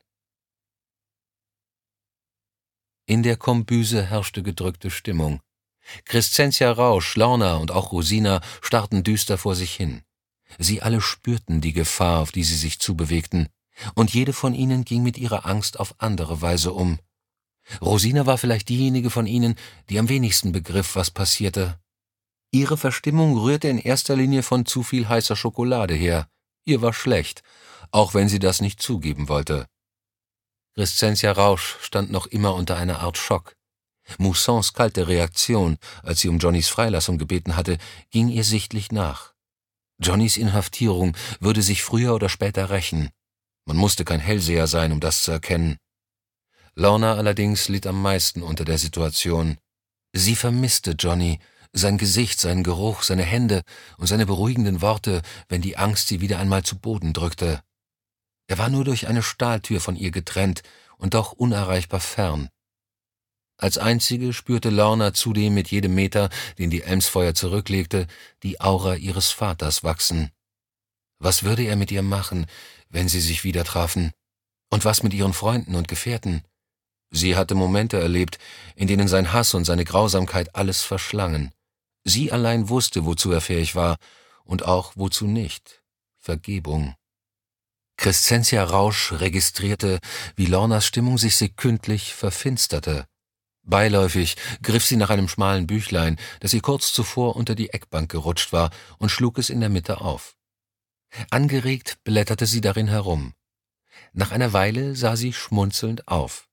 In der Kombüse herrschte gedrückte Stimmung. Crescentia Rausch, Lorna und auch Rosina starrten düster vor sich hin. Sie alle spürten die Gefahr, auf die sie sich zubewegten, und jede von ihnen ging mit ihrer Angst auf andere Weise um. Rosina war vielleicht diejenige von ihnen, die am wenigsten begriff, was passierte. Ihre Verstimmung rührte in erster Linie von zu viel heißer Schokolade her. Ihr war schlecht, auch wenn sie das nicht zugeben wollte. Crescentia Rausch stand noch immer unter einer Art Schock. Moussons kalte Reaktion, als sie um Johnnys Freilassung gebeten hatte, ging ihr sichtlich nach. Johnnys Inhaftierung würde sich früher oder später rächen. Man musste kein Hellseher sein, um das zu erkennen. Lorna allerdings litt am meisten unter der Situation. Sie vermisste Johnny, sein Gesicht, seinen Geruch, seine Hände und seine beruhigenden Worte, wenn die Angst sie wieder einmal zu Boden drückte. Er war nur durch eine Stahltür von ihr getrennt und doch unerreichbar fern. Als einzige spürte Lorna zudem mit jedem Meter, den die Emsfeuer zurücklegte, die Aura ihres Vaters wachsen. Was würde er mit ihr machen, wenn sie sich wieder trafen? Und was mit ihren Freunden und Gefährten? Sie hatte Momente erlebt, in denen sein Hass und seine Grausamkeit alles verschlangen. Sie allein wusste, wozu er fähig war, und auch wozu nicht. Vergebung. Crescentia Rausch registrierte, wie Lornas Stimmung sich sekündlich verfinsterte. Beiläufig griff sie nach einem schmalen Büchlein, das ihr kurz zuvor unter die Eckbank gerutscht war, und schlug es in der Mitte auf. Angeregt blätterte sie darin herum. Nach einer Weile sah sie schmunzelnd auf.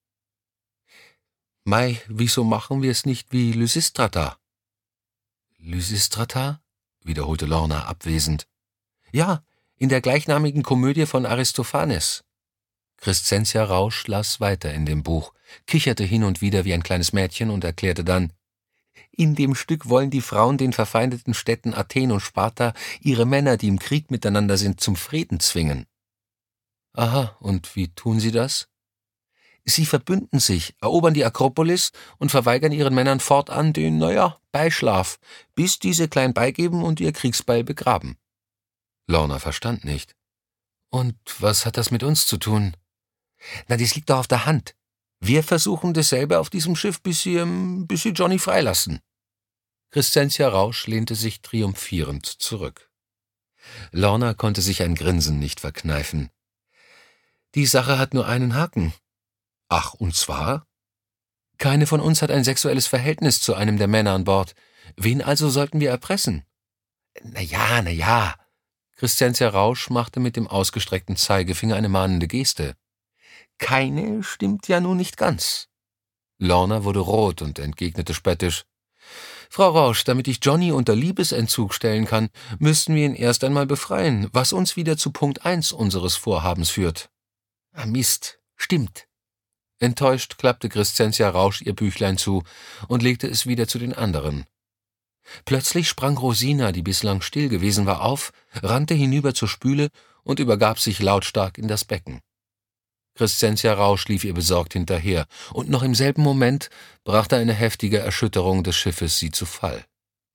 »Mei, wieso machen wir es nicht wie Lysistrata?« »Lysistrata?« wiederholte Lorna abwesend. »Ja, in der gleichnamigen Komödie von Aristophanes.« Crescentia Rausch las weiter in dem Buch, kicherte hin und wieder wie ein kleines Mädchen und erklärte dann, »In dem Stück wollen die Frauen den verfeindeten Städten Athen und Sparta ihre Männer, die im Krieg miteinander sind, zum Frieden zwingen.« »Aha, und wie tun sie das?« »Sie verbünden sich, erobern die Akropolis und verweigern ihren Männern fortan den, naja, Beischlaf, bis diese klein beigeben und ihr Kriegsbeil begraben.« Lorna verstand nicht. »Und was hat das mit uns zu tun?« »Na, das liegt doch auf der Hand. Wir versuchen dasselbe auf diesem Schiff, bis sie, ähm, bis sie Johnny freilassen.« Crescentia Rausch lehnte sich triumphierend zurück. Lorna konnte sich ein Grinsen nicht verkneifen. »Die Sache hat nur einen Haken.« »Ach, und zwar?« »Keine von uns hat ein sexuelles Verhältnis zu einem der Männer an Bord. Wen also sollten wir erpressen?« »Na ja, na ja«, Crescentia Rausch machte mit dem ausgestreckten Zeigefinger eine mahnende Geste. »Keine stimmt ja nun nicht ganz.« Lorna wurde rot und entgegnete spöttisch. »Frau Rausch, damit ich Johnny unter Liebesentzug stellen kann, müssten wir ihn erst einmal befreien, was uns wieder zu Punkt eins unseres Vorhabens führt.« »Ah, Mist, stimmt.« Enttäuscht klappte Crescentia Rausch ihr Büchlein zu und legte es wieder zu den anderen. Plötzlich sprang Rosina, die bislang still gewesen war, auf, rannte hinüber zur Spüle und übergab sich lautstark in das Becken. Crescentia Rausch lief ihr besorgt hinterher, und noch im selben Moment brachte eine heftige Erschütterung des Schiffes sie zu Fall.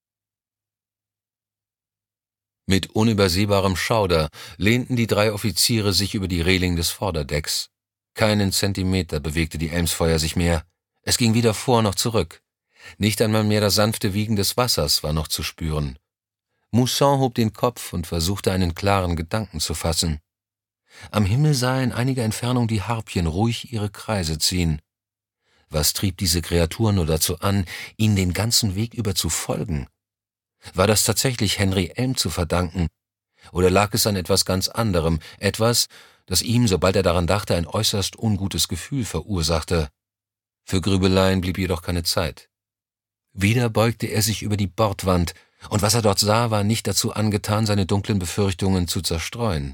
Mit unübersehbarem Schauder lehnten die drei Offiziere sich über die Reling des Vorderdecks. Keinen Zentimeter bewegte die Elmsfeuer sich mehr. Es ging weder vor noch zurück. Nicht einmal mehr das sanfte Wiegen des Wassers war noch zu spüren. Mousson hob den Kopf und versuchte, einen klaren Gedanken zu fassen. Am Himmel sah er in einiger Entfernung die Harpyen ruhig ihre Kreise ziehen. Was trieb diese Kreatur nur dazu an, ihnen den ganzen Weg über zu folgen? War das tatsächlich Henry Elm zu verdanken? Oder lag es an etwas ganz anderem, etwas, das ihm, sobald er daran dachte, ein äußerst ungutes Gefühl verursachte? Für Grübeleien blieb jedoch keine Zeit. Wieder beugte er sich über die Bordwand, und was er dort sah, war nicht dazu angetan, seine dunklen Befürchtungen zu zerstreuen.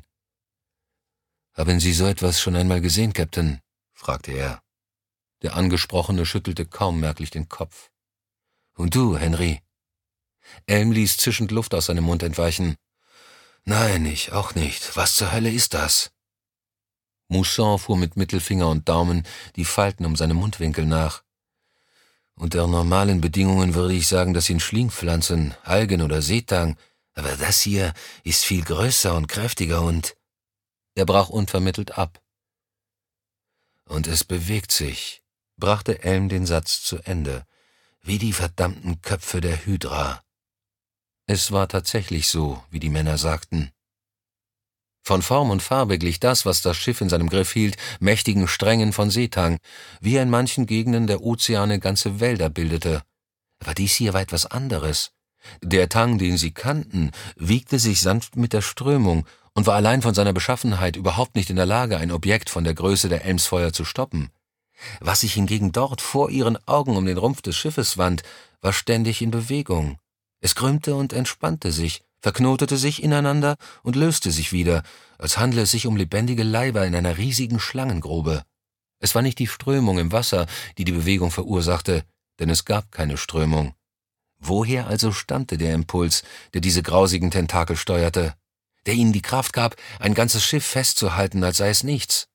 »Haben Sie so etwas schon einmal gesehen, Captain?« fragte er. Der Angesprochene schüttelte kaum merklich den Kopf. »Und du, Henry?« Elm ließ zischend Luft aus seinem Mund entweichen. »Nein, ich auch nicht. Was zur Hölle ist das?« Mousson fuhr mit Mittelfinger und Daumen die Falten um seine Mundwinkel nach. »Unter normalen Bedingungen würde ich sagen, das sind Schlingpflanzen, Algen oder Seetang, aber das hier ist viel größer und kräftiger und...« Er brach unvermittelt ab. »Und es bewegt sich«, brachte Elm den Satz zu Ende, »wie die verdammten Köpfe der Hydra.« Es war tatsächlich so, wie die Männer sagten. Von Form und Farbe glich das, was das Schiff in seinem Griff hielt, mächtigen Strängen von Seetang, wie er in manchen Gegenden der Ozeane ganze Wälder bildete. Aber dies hier war etwas anderes. Der Tang, den sie kannten, wiegte sich sanft mit der Strömung und war allein von seiner Beschaffenheit überhaupt nicht in der Lage, ein Objekt von der Größe der Elmsfeuer zu stoppen. Was sich hingegen dort vor ihren Augen um den Rumpf des Schiffes wand, war ständig in Bewegung. Es krümmte und entspannte sich, verknotete sich ineinander und löste sich wieder, als handle es sich um lebendige Leiber in einer riesigen Schlangengrube. Es war nicht die Strömung im Wasser, die die Bewegung verursachte, denn es gab keine Strömung. Woher also stammte der Impuls, der diese grausigen Tentakel steuerte, der ihnen die Kraft gab, ein ganzes Schiff festzuhalten, als sei es nichts?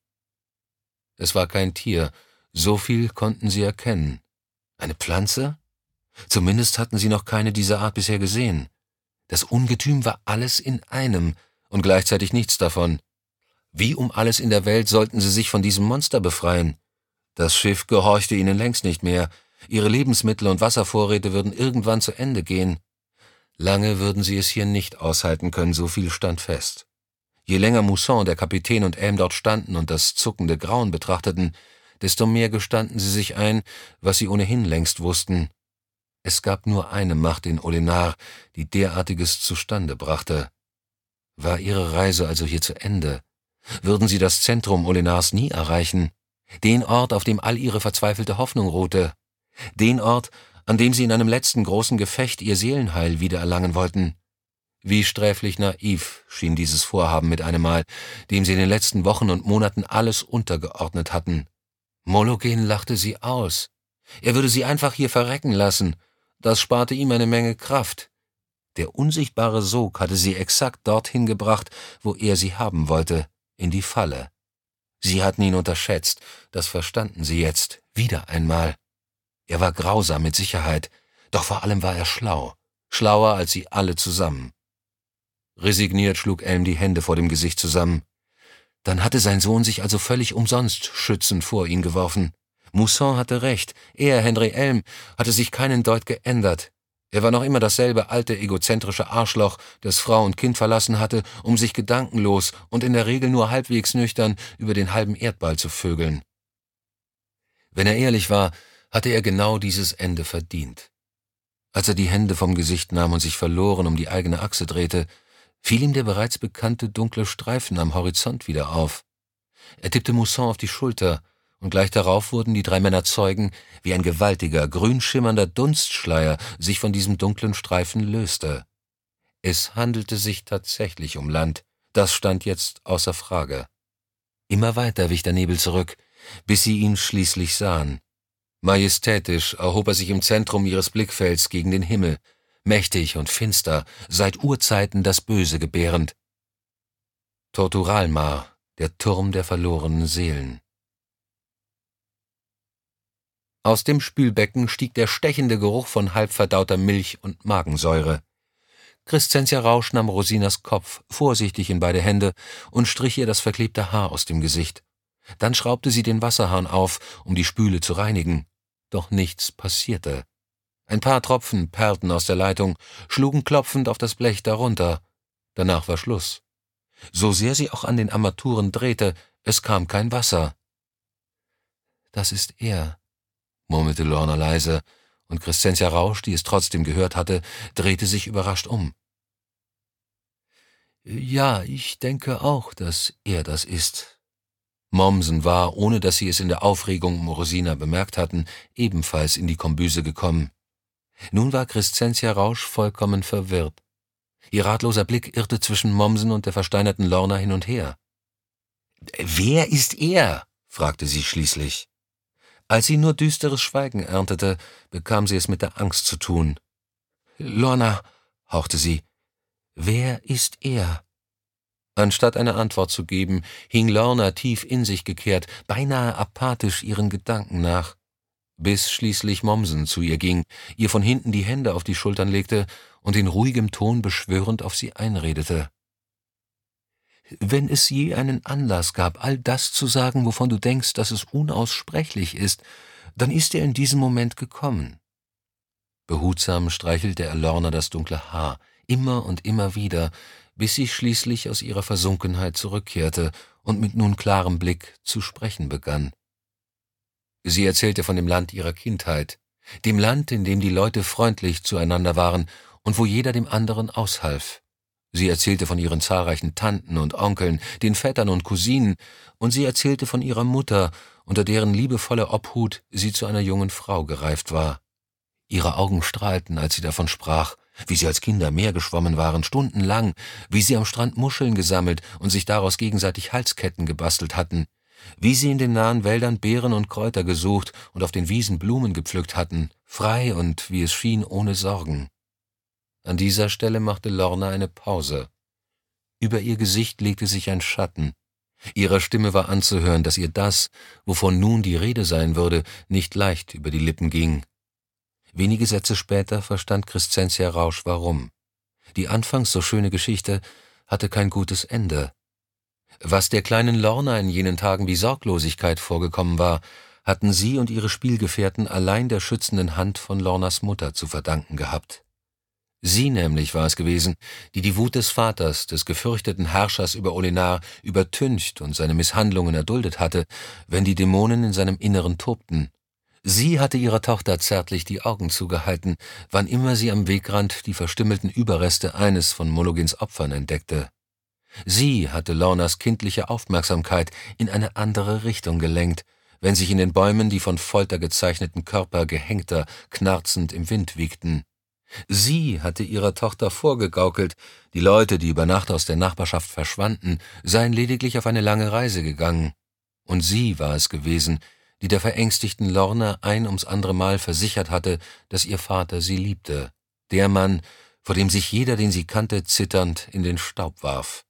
Es war kein Tier, so viel konnten sie erkennen. Eine Pflanze? Zumindest hatten sie noch keine dieser Art bisher gesehen. Das Ungetüm war alles in einem und gleichzeitig nichts davon. Wie um alles in der Welt sollten sie sich von diesem Monster befreien? Das Schiff gehorchte ihnen längst nicht mehr. Ihre Lebensmittel und Wasservorräte würden irgendwann zu Ende gehen. Lange würden sie es hier nicht aushalten können, so viel stand fest. Je länger Mousson, der Kapitän und Elm dort standen und das zuckende Grauen betrachteten, desto mehr gestanden sie sich ein, was sie ohnehin längst wussten. Es gab nur eine Macht in Olinar, die derartiges zustande brachte. War ihre Reise also hier zu Ende? Würden sie das Zentrum Olinars nie erreichen? Den Ort, auf dem all ihre verzweifelte Hoffnung ruhte? Den Ort, an dem sie in einem letzten großen Gefecht ihr Seelenheil wiedererlangen wollten? Wie sträflich naiv schien dieses Vorhaben mit einem Mal, dem sie in den letzten Wochen und Monaten alles untergeordnet hatten. Mologen lachte sie aus. Er würde sie einfach hier verrecken lassen. Das sparte ihm eine Menge Kraft. Der unsichtbare Sog hatte sie exakt dorthin gebracht, wo er sie haben wollte, in die Falle. Sie hatten ihn unterschätzt, das verstanden sie jetzt, wieder einmal. Er war grausam mit Sicherheit, doch vor allem war er schlau, schlauer als sie alle zusammen. Resigniert schlug Elm die Hände vor dem Gesicht zusammen. Dann hatte sein Sohn sich also völlig umsonst schützend vor ihn geworfen. Mousson hatte recht, er, Henry Elm, hatte sich keinen Deut geändert. Er war noch immer dasselbe alte, egozentrische Arschloch, das Frau und Kind verlassen hatte, um sich gedankenlos und in der Regel nur halbwegs nüchtern über den halben Erdball zu vögeln. Wenn er ehrlich war, hatte er genau dieses Ende verdient. Als er die Hände vom Gesicht nahm und sich verloren um die eigene Achse drehte, fiel ihm der bereits bekannte dunkle Streifen am Horizont wieder auf. Er tippte Mousson auf die Schulter, und gleich darauf wurden die drei Männer Zeugen, wie ein gewaltiger, grün schimmernder Dunstschleier sich von diesem dunklen Streifen löste. Es handelte sich tatsächlich um Land, das stand jetzt außer Frage. Immer weiter wich der Nebel zurück, bis sie ihn schließlich sahen. Majestätisch erhob er sich im Zentrum ihres Blickfelds gegen den Himmel, mächtig und finster, seit Urzeiten das Böse gebärend. Torturalmar, der Turm der verlorenen Seelen. Aus dem Spülbecken stieg der stechende Geruch von halbverdauter Milch und Magensäure. Crescentia Rausch nahm Rosinas Kopf vorsichtig in beide Hände und strich ihr das verklebte Haar aus dem Gesicht. Dann schraubte sie den Wasserhahn auf, um die Spüle zu reinigen. Doch nichts passierte. Ein paar Tropfen perlten aus der Leitung, schlugen klopfend auf das Blech darunter. Danach war Schluss. So sehr sie auch an den Armaturen drehte, es kam kein Wasser. »Das ist er«, murmelte Lorna leise, und Crescentia Rausch, die es trotzdem gehört hatte, drehte sich überrascht um. »Ja, ich denke auch, dass er das ist.« Mommsen war, ohne dass sie es in der Aufregung um Rosina bemerkt hatten, ebenfalls in die Kombüse gekommen. Nun war Crescentia Rausch vollkommen verwirrt. Ihr ratloser Blick irrte zwischen Mommsen und der versteinerten Lorna hin und her. »Wer ist er?« fragte sie schließlich. Als sie nur düsteres Schweigen erntete, bekam sie es mit der Angst zu tun. »Lorna«, hauchte sie, »wer ist er?« Anstatt eine Antwort zu geben, hing Lorna tief in sich gekehrt, beinahe apathisch ihren Gedanken nach, bis schließlich Mommsen zu ihr ging, ihr von hinten die Hände auf die Schultern legte und in ruhigem Ton beschwörend auf sie einredete. »Wenn es je einen Anlass gab, all das zu sagen, wovon du denkst, dass es unaussprechlich ist, dann ist er in diesem Moment gekommen.« Behutsam streichelte er Lorna das dunkle Haar, immer und immer wieder, bis sie schließlich aus ihrer Versunkenheit zurückkehrte und mit nun klarem Blick zu sprechen begann. Sie erzählte von dem Land ihrer Kindheit, dem Land, in dem die Leute freundlich zueinander waren und wo jeder dem anderen aushalf. Sie erzählte von ihren zahlreichen Tanten und Onkeln, den Vettern und Cousinen, und sie erzählte von ihrer Mutter, unter deren liebevoller Obhut sie zu einer jungen Frau gereift war. Ihre Augen strahlten, als sie davon sprach, wie sie als Kinder Meer geschwommen waren, stundenlang, wie sie am Strand Muscheln gesammelt und sich daraus gegenseitig Halsketten gebastelt hatten, wie sie in den nahen Wäldern Beeren und Kräuter gesucht und auf den Wiesen Blumen gepflückt hatten, frei und, wie es schien, ohne Sorgen. An dieser Stelle machte Lorna eine Pause. Über ihr Gesicht legte sich ein Schatten. Ihrer Stimme war anzuhören, dass ihr das, wovon nun die Rede sein würde, nicht leicht über die Lippen ging. Wenige Sätze später verstand Crescentia Rausch warum. Die anfangs so schöne Geschichte hatte kein gutes Ende. Was der kleinen Lorna in jenen Tagen wie Sorglosigkeit vorgekommen war, hatten sie und ihre Spielgefährten allein der schützenden Hand von Lornas Mutter zu verdanken gehabt. Sie nämlich war es gewesen, die die Wut des Vaters, des gefürchteten Herrschers über Olinar, übertüncht und seine Misshandlungen erduldet hatte, wenn die Dämonen in seinem Inneren tobten. Sie hatte ihrer Tochter zärtlich die Augen zugehalten, wann immer sie am Wegrand die verstümmelten Überreste eines von Mologins Opfern entdeckte. Sie hatte Lornas kindliche Aufmerksamkeit in eine andere Richtung gelenkt, wenn sich in den Bäumen die von Folter gezeichneten Körper Gehängter knarzend im Wind wiegten. Sie hatte ihrer Tochter vorgegaukelt, die Leute, die über Nacht aus der Nachbarschaft verschwanden, seien lediglich auf eine lange Reise gegangen. Und sie war es gewesen, die der verängstigten Lorna ein ums andere Mal versichert hatte, dass ihr Vater sie liebte, der Mann, vor dem sich jeder, den sie kannte, zitternd in den Staub warf.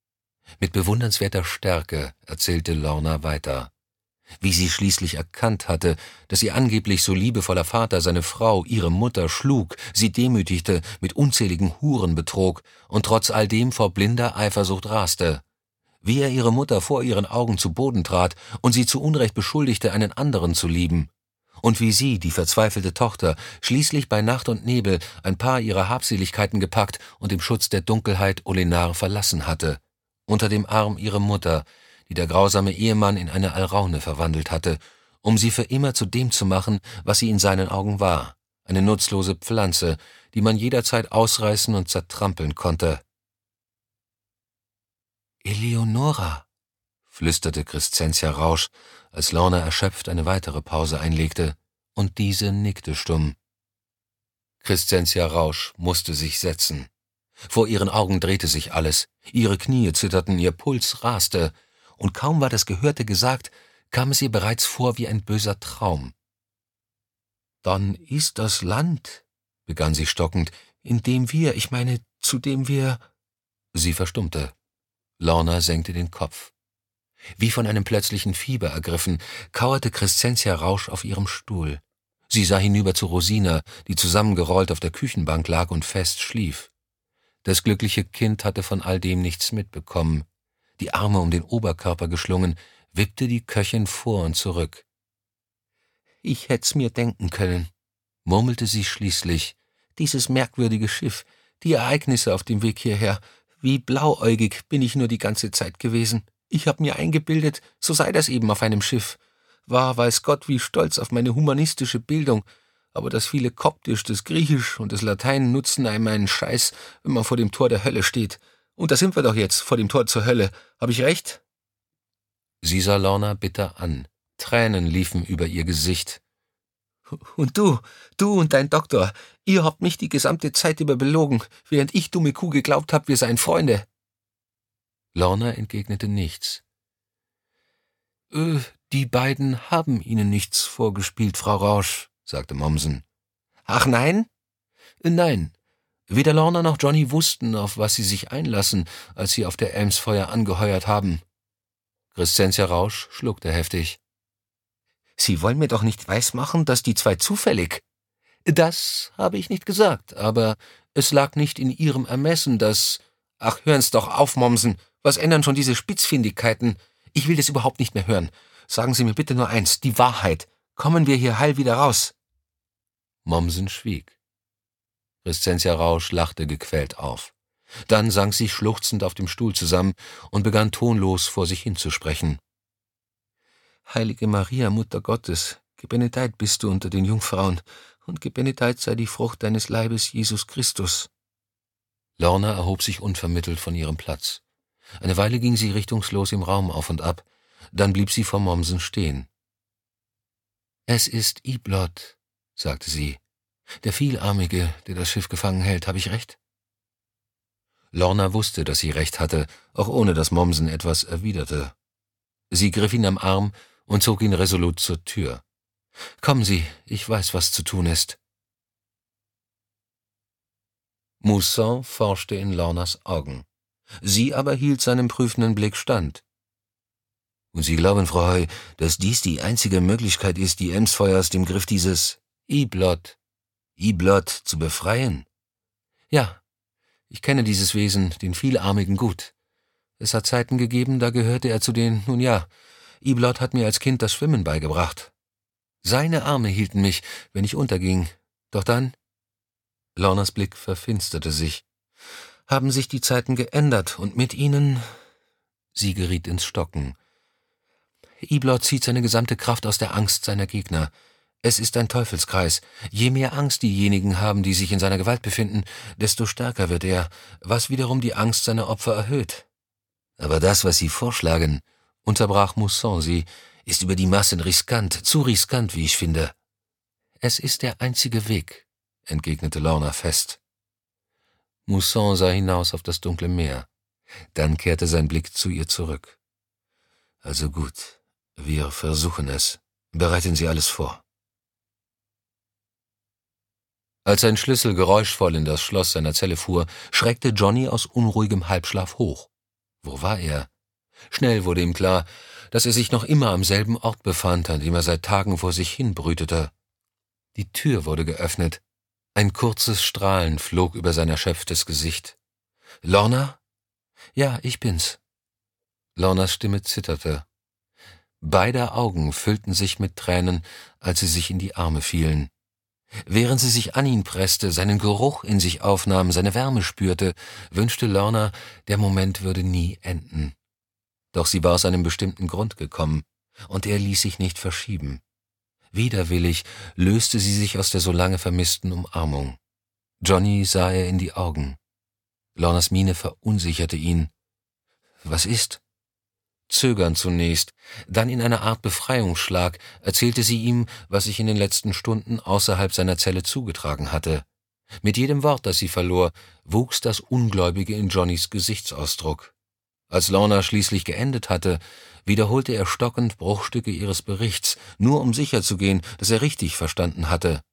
Mit bewundernswerter Stärke erzählte Lorna weiter, wie sie schließlich erkannt hatte, dass ihr angeblich so liebevoller Vater seine Frau, ihre Mutter, schlug, sie demütigte, mit unzähligen Huren betrog und trotz all dem vor blinder Eifersucht raste, wie er ihre Mutter vor ihren Augen zu Boden trat und sie zu Unrecht beschuldigte, einen anderen zu lieben, und wie sie, die verzweifelte Tochter, schließlich bei Nacht und Nebel ein paar ihrer Habseligkeiten gepackt und im Schutz der Dunkelheit Olinar verlassen hatte, unter dem Arm ihrer Mutter, die der grausame Ehemann in eine Alraune verwandelt hatte, um sie für immer zu dem zu machen, was sie in seinen Augen war, eine nutzlose Pflanze, die man jederzeit ausreißen und zertrampeln konnte. »Eleonora«, flüsterte Crescentia Rausch, als Lorna erschöpft eine weitere Pause einlegte, und diese nickte stumm. Crescentia Rausch musste sich setzen. Vor ihren Augen drehte sich alles, ihre Knie zitterten, ihr Puls raste, und kaum war das Gehörte gesagt, kam es ihr bereits vor wie ein böser Traum. »Dann ist das Land«, begann sie stockend, »in dem wir, ich meine, zu dem wir...« Sie verstummte. Lorna senkte den Kopf. Wie von einem plötzlichen Fieber ergriffen, kauerte Crescentia Rausch auf ihrem Stuhl. Sie sah hinüber zu Rosina, die zusammengerollt auf der Küchenbank lag und fest schlief. Das glückliche Kind hatte von all dem nichts mitbekommen. Die Arme um den Oberkörper geschlungen, wippte die Köchin vor und zurück. »Ich hätt's mir denken können«, murmelte sie schließlich. »Dieses merkwürdige Schiff, die Ereignisse auf dem Weg hierher, wie blauäugig bin ich nur die ganze Zeit gewesen. Ich hab mir eingebildet, so sei das eben auf einem Schiff. War, weiß Gott, wie stolz auf meine humanistische Bildung, aber das viele Koptisch, das Griechisch und das Latein nutzen einem einen Scheiß, wenn man vor dem Tor der Hölle steht. Und da sind wir doch jetzt, vor dem Tor zur Hölle. Hab ich recht?« Sie sah Lorna bitter an. Tränen liefen über ihr Gesicht. »Und du, du und dein Doktor, ihr habt mich die gesamte Zeit über belogen, während ich, dumme Kuh, geglaubt hab, wir seien Freunde.« Lorna entgegnete nichts. Äh, »Die beiden haben Ihnen nichts vorgespielt, Frau Rausch«, sagte Mommsen. »Ach nein?« »Nein. Weder Lorna noch Johnny wussten, auf was sie sich einlassen, als sie auf der Elmsfeuer angeheuert haben.« Crescentia Rausch schluckte heftig. »Sie wollen mir doch nicht weismachen, dass die zwei zufällig...« »Das habe ich nicht gesagt, aber es lag nicht in Ihrem Ermessen, dass...« »Ach, hören's doch auf, Mommsen. Was ändern schon diese Spitzfindigkeiten? Ich will das überhaupt nicht mehr hören. Sagen Sie mir bitte nur eins, die Wahrheit. Kommen wir hier heil wieder raus?« Mommsen schwieg. Crescentia Rausch lachte gequält auf. Dann sank sie schluchzend auf dem Stuhl zusammen und begann tonlos vor sich hinzusprechen. »Heilige Maria, Mutter Gottes, gebenedeit bist du unter den Jungfrauen, und gebenedeit sei die Frucht deines Leibes, Jesus Christus.« Lorna erhob sich unvermittelt von ihrem Platz. Eine Weile ging sie richtungslos im Raum auf und ab, dann blieb sie vor Mommsen stehen. »Es ist Iblot«, sagte sie, »der Vielarmige, der das Schiff gefangen hält, habe ich recht?« Lorna wusste, dass sie recht hatte, auch ohne dass Mommsen etwas erwiderte. Sie griff ihn am Arm und zog ihn resolut zur Tür. »Kommen Sie, ich weiß, was zu tun ist.« Mousson forschte in Lornas Augen. Sie aber hielt seinem prüfenden Blick stand. »Und Sie glauben, Frau Heu, dass dies die einzige Möglichkeit ist, die Elmsfeuer aus dem Griff dieses Iblot, Iblot zu befreien?« »Ja, ich kenne dieses Wesen, den Vielarmigen, gut. Es hat Zeiten gegeben, da gehörte er zu den, nun ja, Iblot hat mir als Kind das Schwimmen beigebracht. Seine Arme hielten mich, wenn ich unterging. Doch dann...« Lornas Blick verfinsterte sich. »Haben sich die Zeiten geändert, und mit ihnen...« Sie geriet ins Stocken. »Iblot zieht seine gesamte Kraft aus der Angst seiner Gegner. Es ist ein Teufelskreis. Je mehr Angst diejenigen haben, die sich in seiner Gewalt befinden, desto stärker wird er, was wiederum die Angst seiner Opfer erhöht.« »Aber das, was Sie vorschlagen«, unterbrach Mousson sie, »ist über die Maßen riskant, zu riskant, wie ich finde.« »Es ist der einzige Weg«, entgegnete Lorna fest. Mousson sah hinaus auf das dunkle Meer. Dann kehrte sein Blick zu ihr zurück. »Also gut, wir versuchen es. Bereiten Sie alles vor.« Als ein Schlüssel geräuschvoll in das Schloss seiner Zelle fuhr, schreckte Johnny aus unruhigem Halbschlaf hoch. Wo war er? Schnell wurde ihm klar, dass er sich noch immer am selben Ort befand, an dem er seit Tagen vor sich hin brütete. Die Tür wurde geöffnet. Ein kurzes Strahlen flog über sein erschöpftes Gesicht. »Lorna?« »Ja, ich bin's.« Lornas Stimme zitterte. Beide Augen füllten sich mit Tränen, als sie sich in die Arme fielen. Während sie sich an ihn presste, seinen Geruch in sich aufnahm, seine Wärme spürte, wünschte Lorna, der Moment würde nie enden. Doch sie war aus einem bestimmten Grund gekommen, und er ließ sich nicht verschieben. Widerwillig löste sie sich aus der so lange vermissten Umarmung. Johnny sah er in die Augen. Lornas Miene verunsicherte ihn. Was ist?« Zögernd zunächst, dann in einer Art Befreiungsschlag erzählte sie ihm, was sich in den letzten Stunden außerhalb seiner Zelle zugetragen hatte. Mit jedem Wort, das sie verlor, wuchs das Ungläubige in Johnnys Gesichtsausdruck. Als Lorna schließlich geendet hatte, wiederholte er stockend Bruchstücke ihres Berichts, nur um sicherzugehen, dass er richtig verstanden hatte.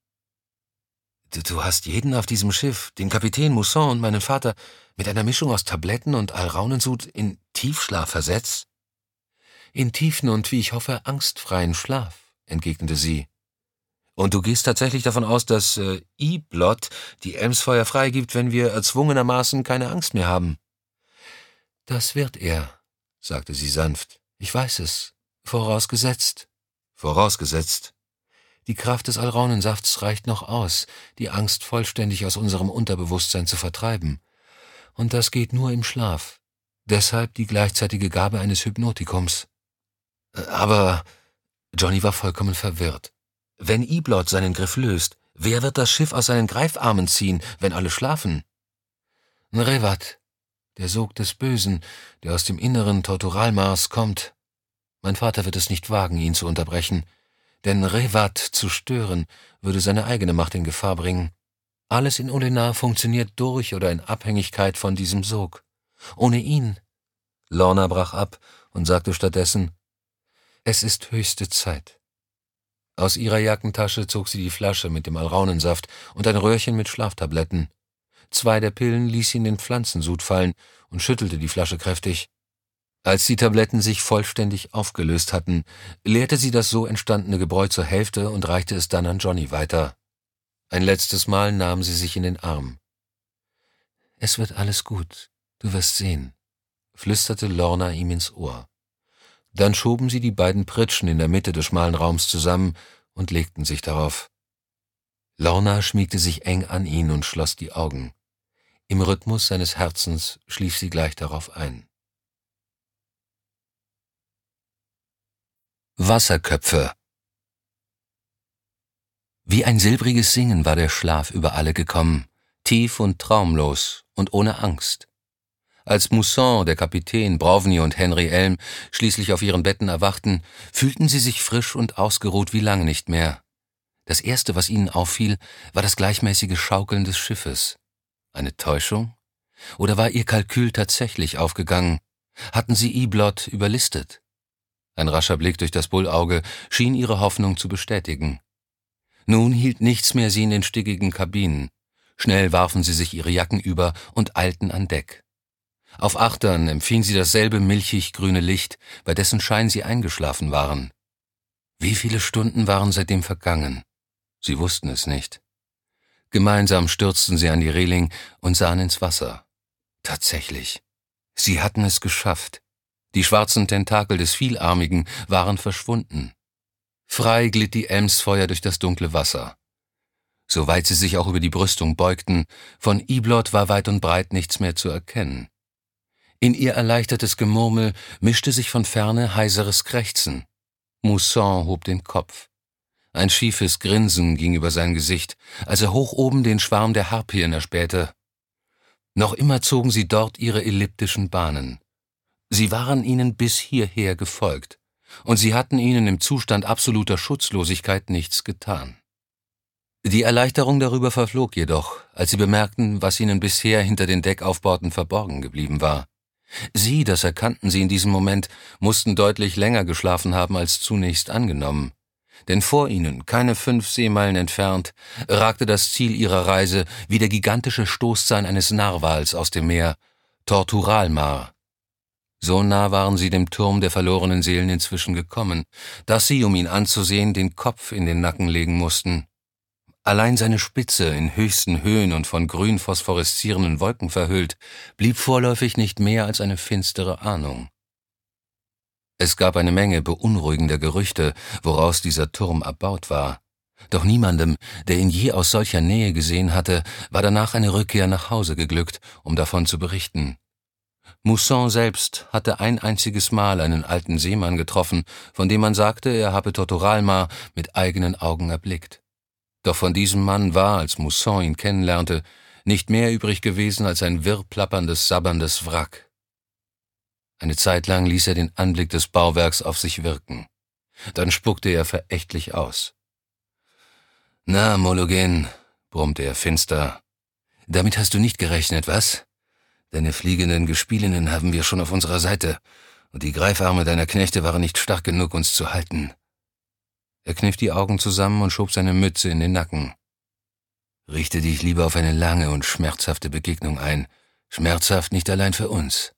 Du, du hast jeden auf diesem Schiff, den Kapitän Mousson und meinen Vater, mit einer Mischung aus Tabletten und Alraunensud in Tiefschlaf versetzt?« »In tiefen und, wie ich hoffe, angstfreien Schlaf«, entgegnete sie. »Und du gehst tatsächlich davon aus, dass äh, E-Blot die Elmsfeuer freigibt, wenn wir erzwungenermaßen keine Angst mehr haben?« »Das wird er«, sagte sie sanft. »Ich weiß es. Vorausgesetzt.« »Vorausgesetzt. Die Kraft des Alraunensafts reicht noch aus, die Angst vollständig aus unserem Unterbewusstsein zu vertreiben. Und das geht nur im Schlaf. Deshalb die gleichzeitige Gabe eines Hypnotikums.« »Aber...« Johnny war vollkommen verwirrt. »Wenn E-Blot seinen Griff löst, wer wird das Schiff aus seinen Greifarmen ziehen, wenn alle schlafen?« »Nrevat, der Sog des Bösen, der aus dem Inneren Torturalmars kommt. Mein Vater wird es nicht wagen, ihn zu unterbrechen, denn Nrevat zu stören, würde seine eigene Macht in Gefahr bringen. Alles in Olinar funktioniert durch oder in Abhängigkeit von diesem Sog. Ohne ihn...« Lorna brach ab und sagte stattdessen, »Es ist höchste Zeit.« Aus ihrer Jackentasche zog sie die Flasche mit dem Alraunensaft und ein Röhrchen mit Schlaftabletten. Zwei der Pillen ließ sie in den Pflanzensud fallen und schüttelte die Flasche kräftig. Als die Tabletten sich vollständig aufgelöst hatten, leerte sie das so entstandene Gebräu zur Hälfte und reichte es dann an Johnny weiter. Ein letztes Mal nahm sie sich in den Arm. »Es wird alles gut, du wirst sehen«, flüsterte Lorna ihm ins Ohr. Dann schoben sie die beiden Pritschen in der Mitte des schmalen Raums zusammen und legten sich darauf. Lorna schmiegte sich eng an ihn und schloss die Augen. Im Rhythmus seines Herzens schlief sie gleich darauf ein. Wasserköpfe. Wie ein silbriges Singen war der Schlaf über alle gekommen, tief und traumlos und ohne Angst. Als Mousson, der Kapitän, Brovny und Henry Elm schließlich auf ihren Betten erwachten, fühlten sie sich frisch und ausgeruht wie lange nicht mehr. Das Erste, was ihnen auffiel, war das gleichmäßige Schaukeln des Schiffes. Eine Täuschung? Oder war ihr Kalkül tatsächlich aufgegangen? Hatten sie E-Blot überlistet? Ein rascher Blick durch das Bullauge schien ihre Hoffnung zu bestätigen. Nun hielt nichts mehr sie in den stickigen Kabinen. Schnell warfen sie sich ihre Jacken über und eilten an Deck. Auf Achtern empfing sie dasselbe milchig-grüne Licht, bei dessen Schein sie eingeschlafen waren. Wie viele Stunden waren seitdem vergangen? Sie wussten es nicht. Gemeinsam stürzten sie an die Reling und sahen ins Wasser. Tatsächlich. Sie hatten es geschafft. Die schwarzen Tentakel des Vielarmigen waren verschwunden. Frei glitt die Elmsfeuer durch das dunkle Wasser. Soweit sie sich auch über die Brüstung beugten, von E-Blot war weit und breit nichts mehr zu erkennen. In ihr erleichtertes Gemurmel mischte sich von ferne heiseres Krächzen. Mousson hob den Kopf. Ein schiefes Grinsen ging über sein Gesicht, als er hoch oben den Schwarm der Harpyen erspähte. Noch immer zogen sie dort ihre elliptischen Bahnen. Sie waren ihnen bis hierher gefolgt, und sie hatten ihnen im Zustand absoluter Schutzlosigkeit nichts getan. Die Erleichterung darüber verflog jedoch, als sie bemerkten, was ihnen bisher hinter den Deckaufbauten verborgen geblieben war. Sie, das erkannten sie in diesem Moment, mussten deutlich länger geschlafen haben als zunächst angenommen. Denn vor ihnen, keine fünf Seemeilen entfernt, ragte das Ziel ihrer Reise wie der gigantische Stoßzahn eines Narwals aus dem Meer, Torturalmar. So nah waren sie dem Turm der verlorenen Seelen inzwischen gekommen, dass sie, um ihn anzusehen, den Kopf in den Nacken legen mussten. Allein seine Spitze, in höchsten Höhen und von grün phosphoreszierenden Wolken verhüllt, blieb vorläufig nicht mehr als eine finstere Ahnung. Es gab eine Menge beunruhigender Gerüchte, woraus dieser Turm erbaut war. Doch niemandem, der ihn je aus solcher Nähe gesehen hatte, war danach eine Rückkehr nach Hause geglückt, um davon zu berichten. Mousson selbst hatte ein einziges Mal einen alten Seemann getroffen, von dem man sagte, er habe Torturalmar mit eigenen Augen erblickt. Doch von diesem Mann war, als Mousson ihn kennenlernte, nicht mehr übrig gewesen als ein wirr plapperndes, sabberndes Wrack. Eine Zeit lang ließ er den Anblick des Bauwerks auf sich wirken. Dann spuckte er verächtlich aus. »Na, Mologen«, brummte er finster, »damit hast du nicht gerechnet, was? Deine fliegenden Gespielinnen haben wir schon auf unserer Seite, und die Greifarme deiner Knechte waren nicht stark genug, uns zu halten.« Er kniff die Augen zusammen und schob seine Mütze in den Nacken. »Richte dich lieber auf eine lange und schmerzhafte Begegnung ein. Schmerzhaft nicht allein für uns.«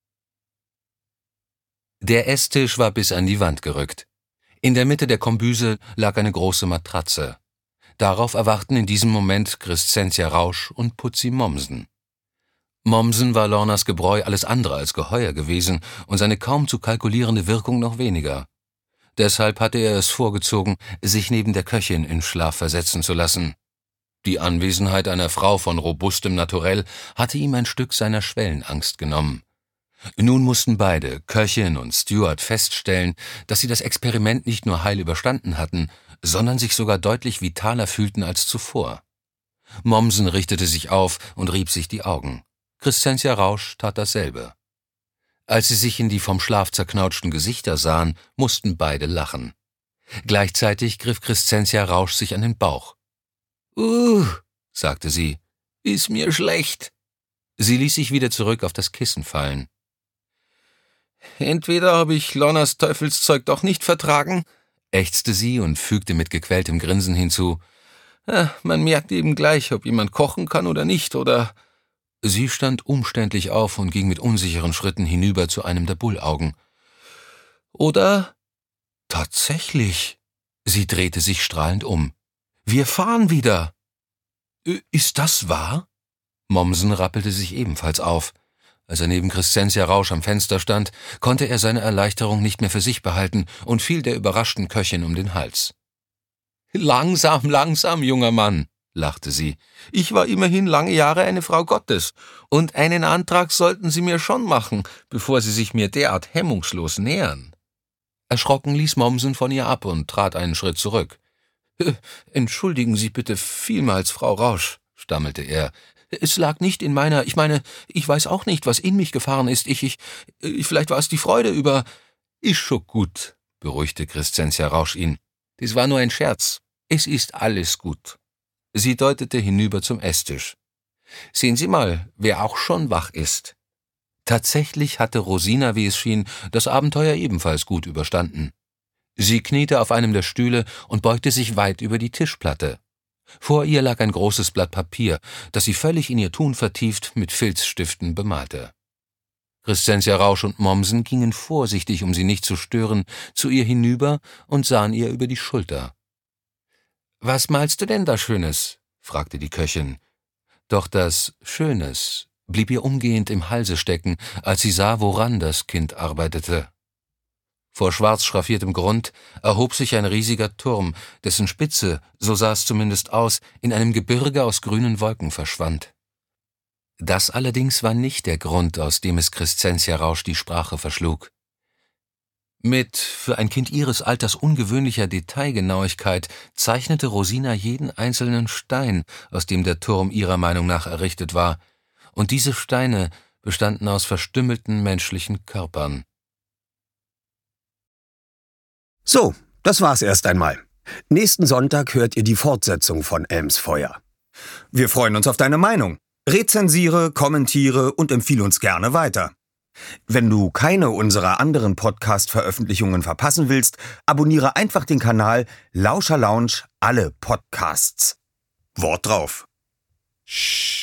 Der Esstisch war bis an die Wand gerückt. In der Mitte der Kombüse lag eine große Matratze. Darauf erwachten in diesem Moment Crescentia Rausch und Putzi Mommsen. Mommsen war Lornas Gebräu alles andere als geheuer gewesen und seine kaum zu kalkulierende Wirkung noch weniger. Deshalb hatte er es vorgezogen, sich neben der Köchin in Schlaf versetzen zu lassen. Die Anwesenheit einer Frau von robustem Naturell hatte ihm ein Stück seiner Schwellenangst genommen. Nun mussten beide, Köchin und Steward, feststellen, dass sie das Experiment nicht nur heil überstanden hatten, sondern sich sogar deutlich vitaler fühlten als zuvor. Mommsen richtete sich auf und rieb sich die Augen. Crescentia Rausch tat dasselbe. Als sie sich in die vom Schlaf zerknautschten Gesichter sahen, mussten beide lachen. Gleichzeitig griff Crescentia Rausch sich an den Bauch. »Uh«, sagte sie, »ist mir schlecht.« Sie ließ sich wieder zurück auf das Kissen fallen. »Entweder habe ich Lornas Teufelszeug doch nicht vertragen«, ächzte sie und fügte mit gequältem Grinsen hinzu, ja, »man merkt eben gleich, ob jemand kochen kann oder nicht, oder...« Sie stand umständlich auf und ging mit unsicheren Schritten hinüber zu einem der Bullaugen. »Oder...« »Tatsächlich...« Sie drehte sich strahlend um. »Wir fahren wieder!« »Ist das wahr?« Mommsen rappelte sich ebenfalls auf. Als er neben Crescentia Rausch am Fenster stand, konnte er seine Erleichterung nicht mehr für sich behalten und fiel der überraschten Köchin um den Hals. »Langsam, langsam, junger Mann«, lachte sie. »Ich war immerhin lange Jahre eine Frau Gottes, und einen Antrag sollten Sie mir schon machen, bevor Sie sich mir derart hemmungslos nähern.« Erschrocken ließ Mommsen von ihr ab und trat einen Schritt zurück. »Entschuldigen Sie bitte vielmals, Frau Rausch«, stammelte er. »Es lag nicht in meiner, ich meine, ich weiß auch nicht, was in mich gefahren ist. Ich, ich, vielleicht war es die Freude über...« »Ist schon gut«, beruhigte Crescentia Rausch ihn. »Das war nur ein Scherz. Es ist alles gut.« Sie deutete hinüber zum Esstisch. »Sehen Sie mal, wer auch schon wach ist.« Tatsächlich hatte Rosina, wie es schien, das Abenteuer ebenfalls gut überstanden. Sie kniete auf einem der Stühle und beugte sich weit über die Tischplatte. Vor ihr lag ein großes Blatt Papier, das sie völlig in ihr Tun vertieft mit Filzstiften bemalte. Crescentia Rausch und Mommsen gingen vorsichtig, um sie nicht zu stören, zu ihr hinüber und sahen ihr über die Schulter. »Was malst du denn da Schönes?« fragte die Köchin. Doch das »Schönes« blieb ihr umgehend im Halse stecken, als sie sah, woran das Kind arbeitete. Vor schwarz schraffiertem Grund erhob sich ein riesiger Turm, dessen Spitze, so sah es zumindest aus, in einem Gebirge aus grünen Wolken verschwand. Das allerdings war nicht der Grund, aus dem es Crescentia Rausch die Sprache verschlug. Mit für ein Kind ihres Alters ungewöhnlicher Detailgenauigkeit zeichnete Rosina jeden einzelnen Stein, aus dem der Turm ihrer Meinung nach errichtet war, und diese Steine bestanden aus verstümmelten menschlichen Körpern. So, das war's erst einmal. Nächsten Sonntag hört ihr die Fortsetzung von Elmsfeuer. Wir freuen uns auf deine Meinung. Rezensiere, kommentiere und empfehle uns gerne weiter. Wenn du keine unserer anderen Podcast-Veröffentlichungen verpassen willst, abonniere einfach den Kanal Lauscher Lounge alle Podcasts. Wort drauf. Shh.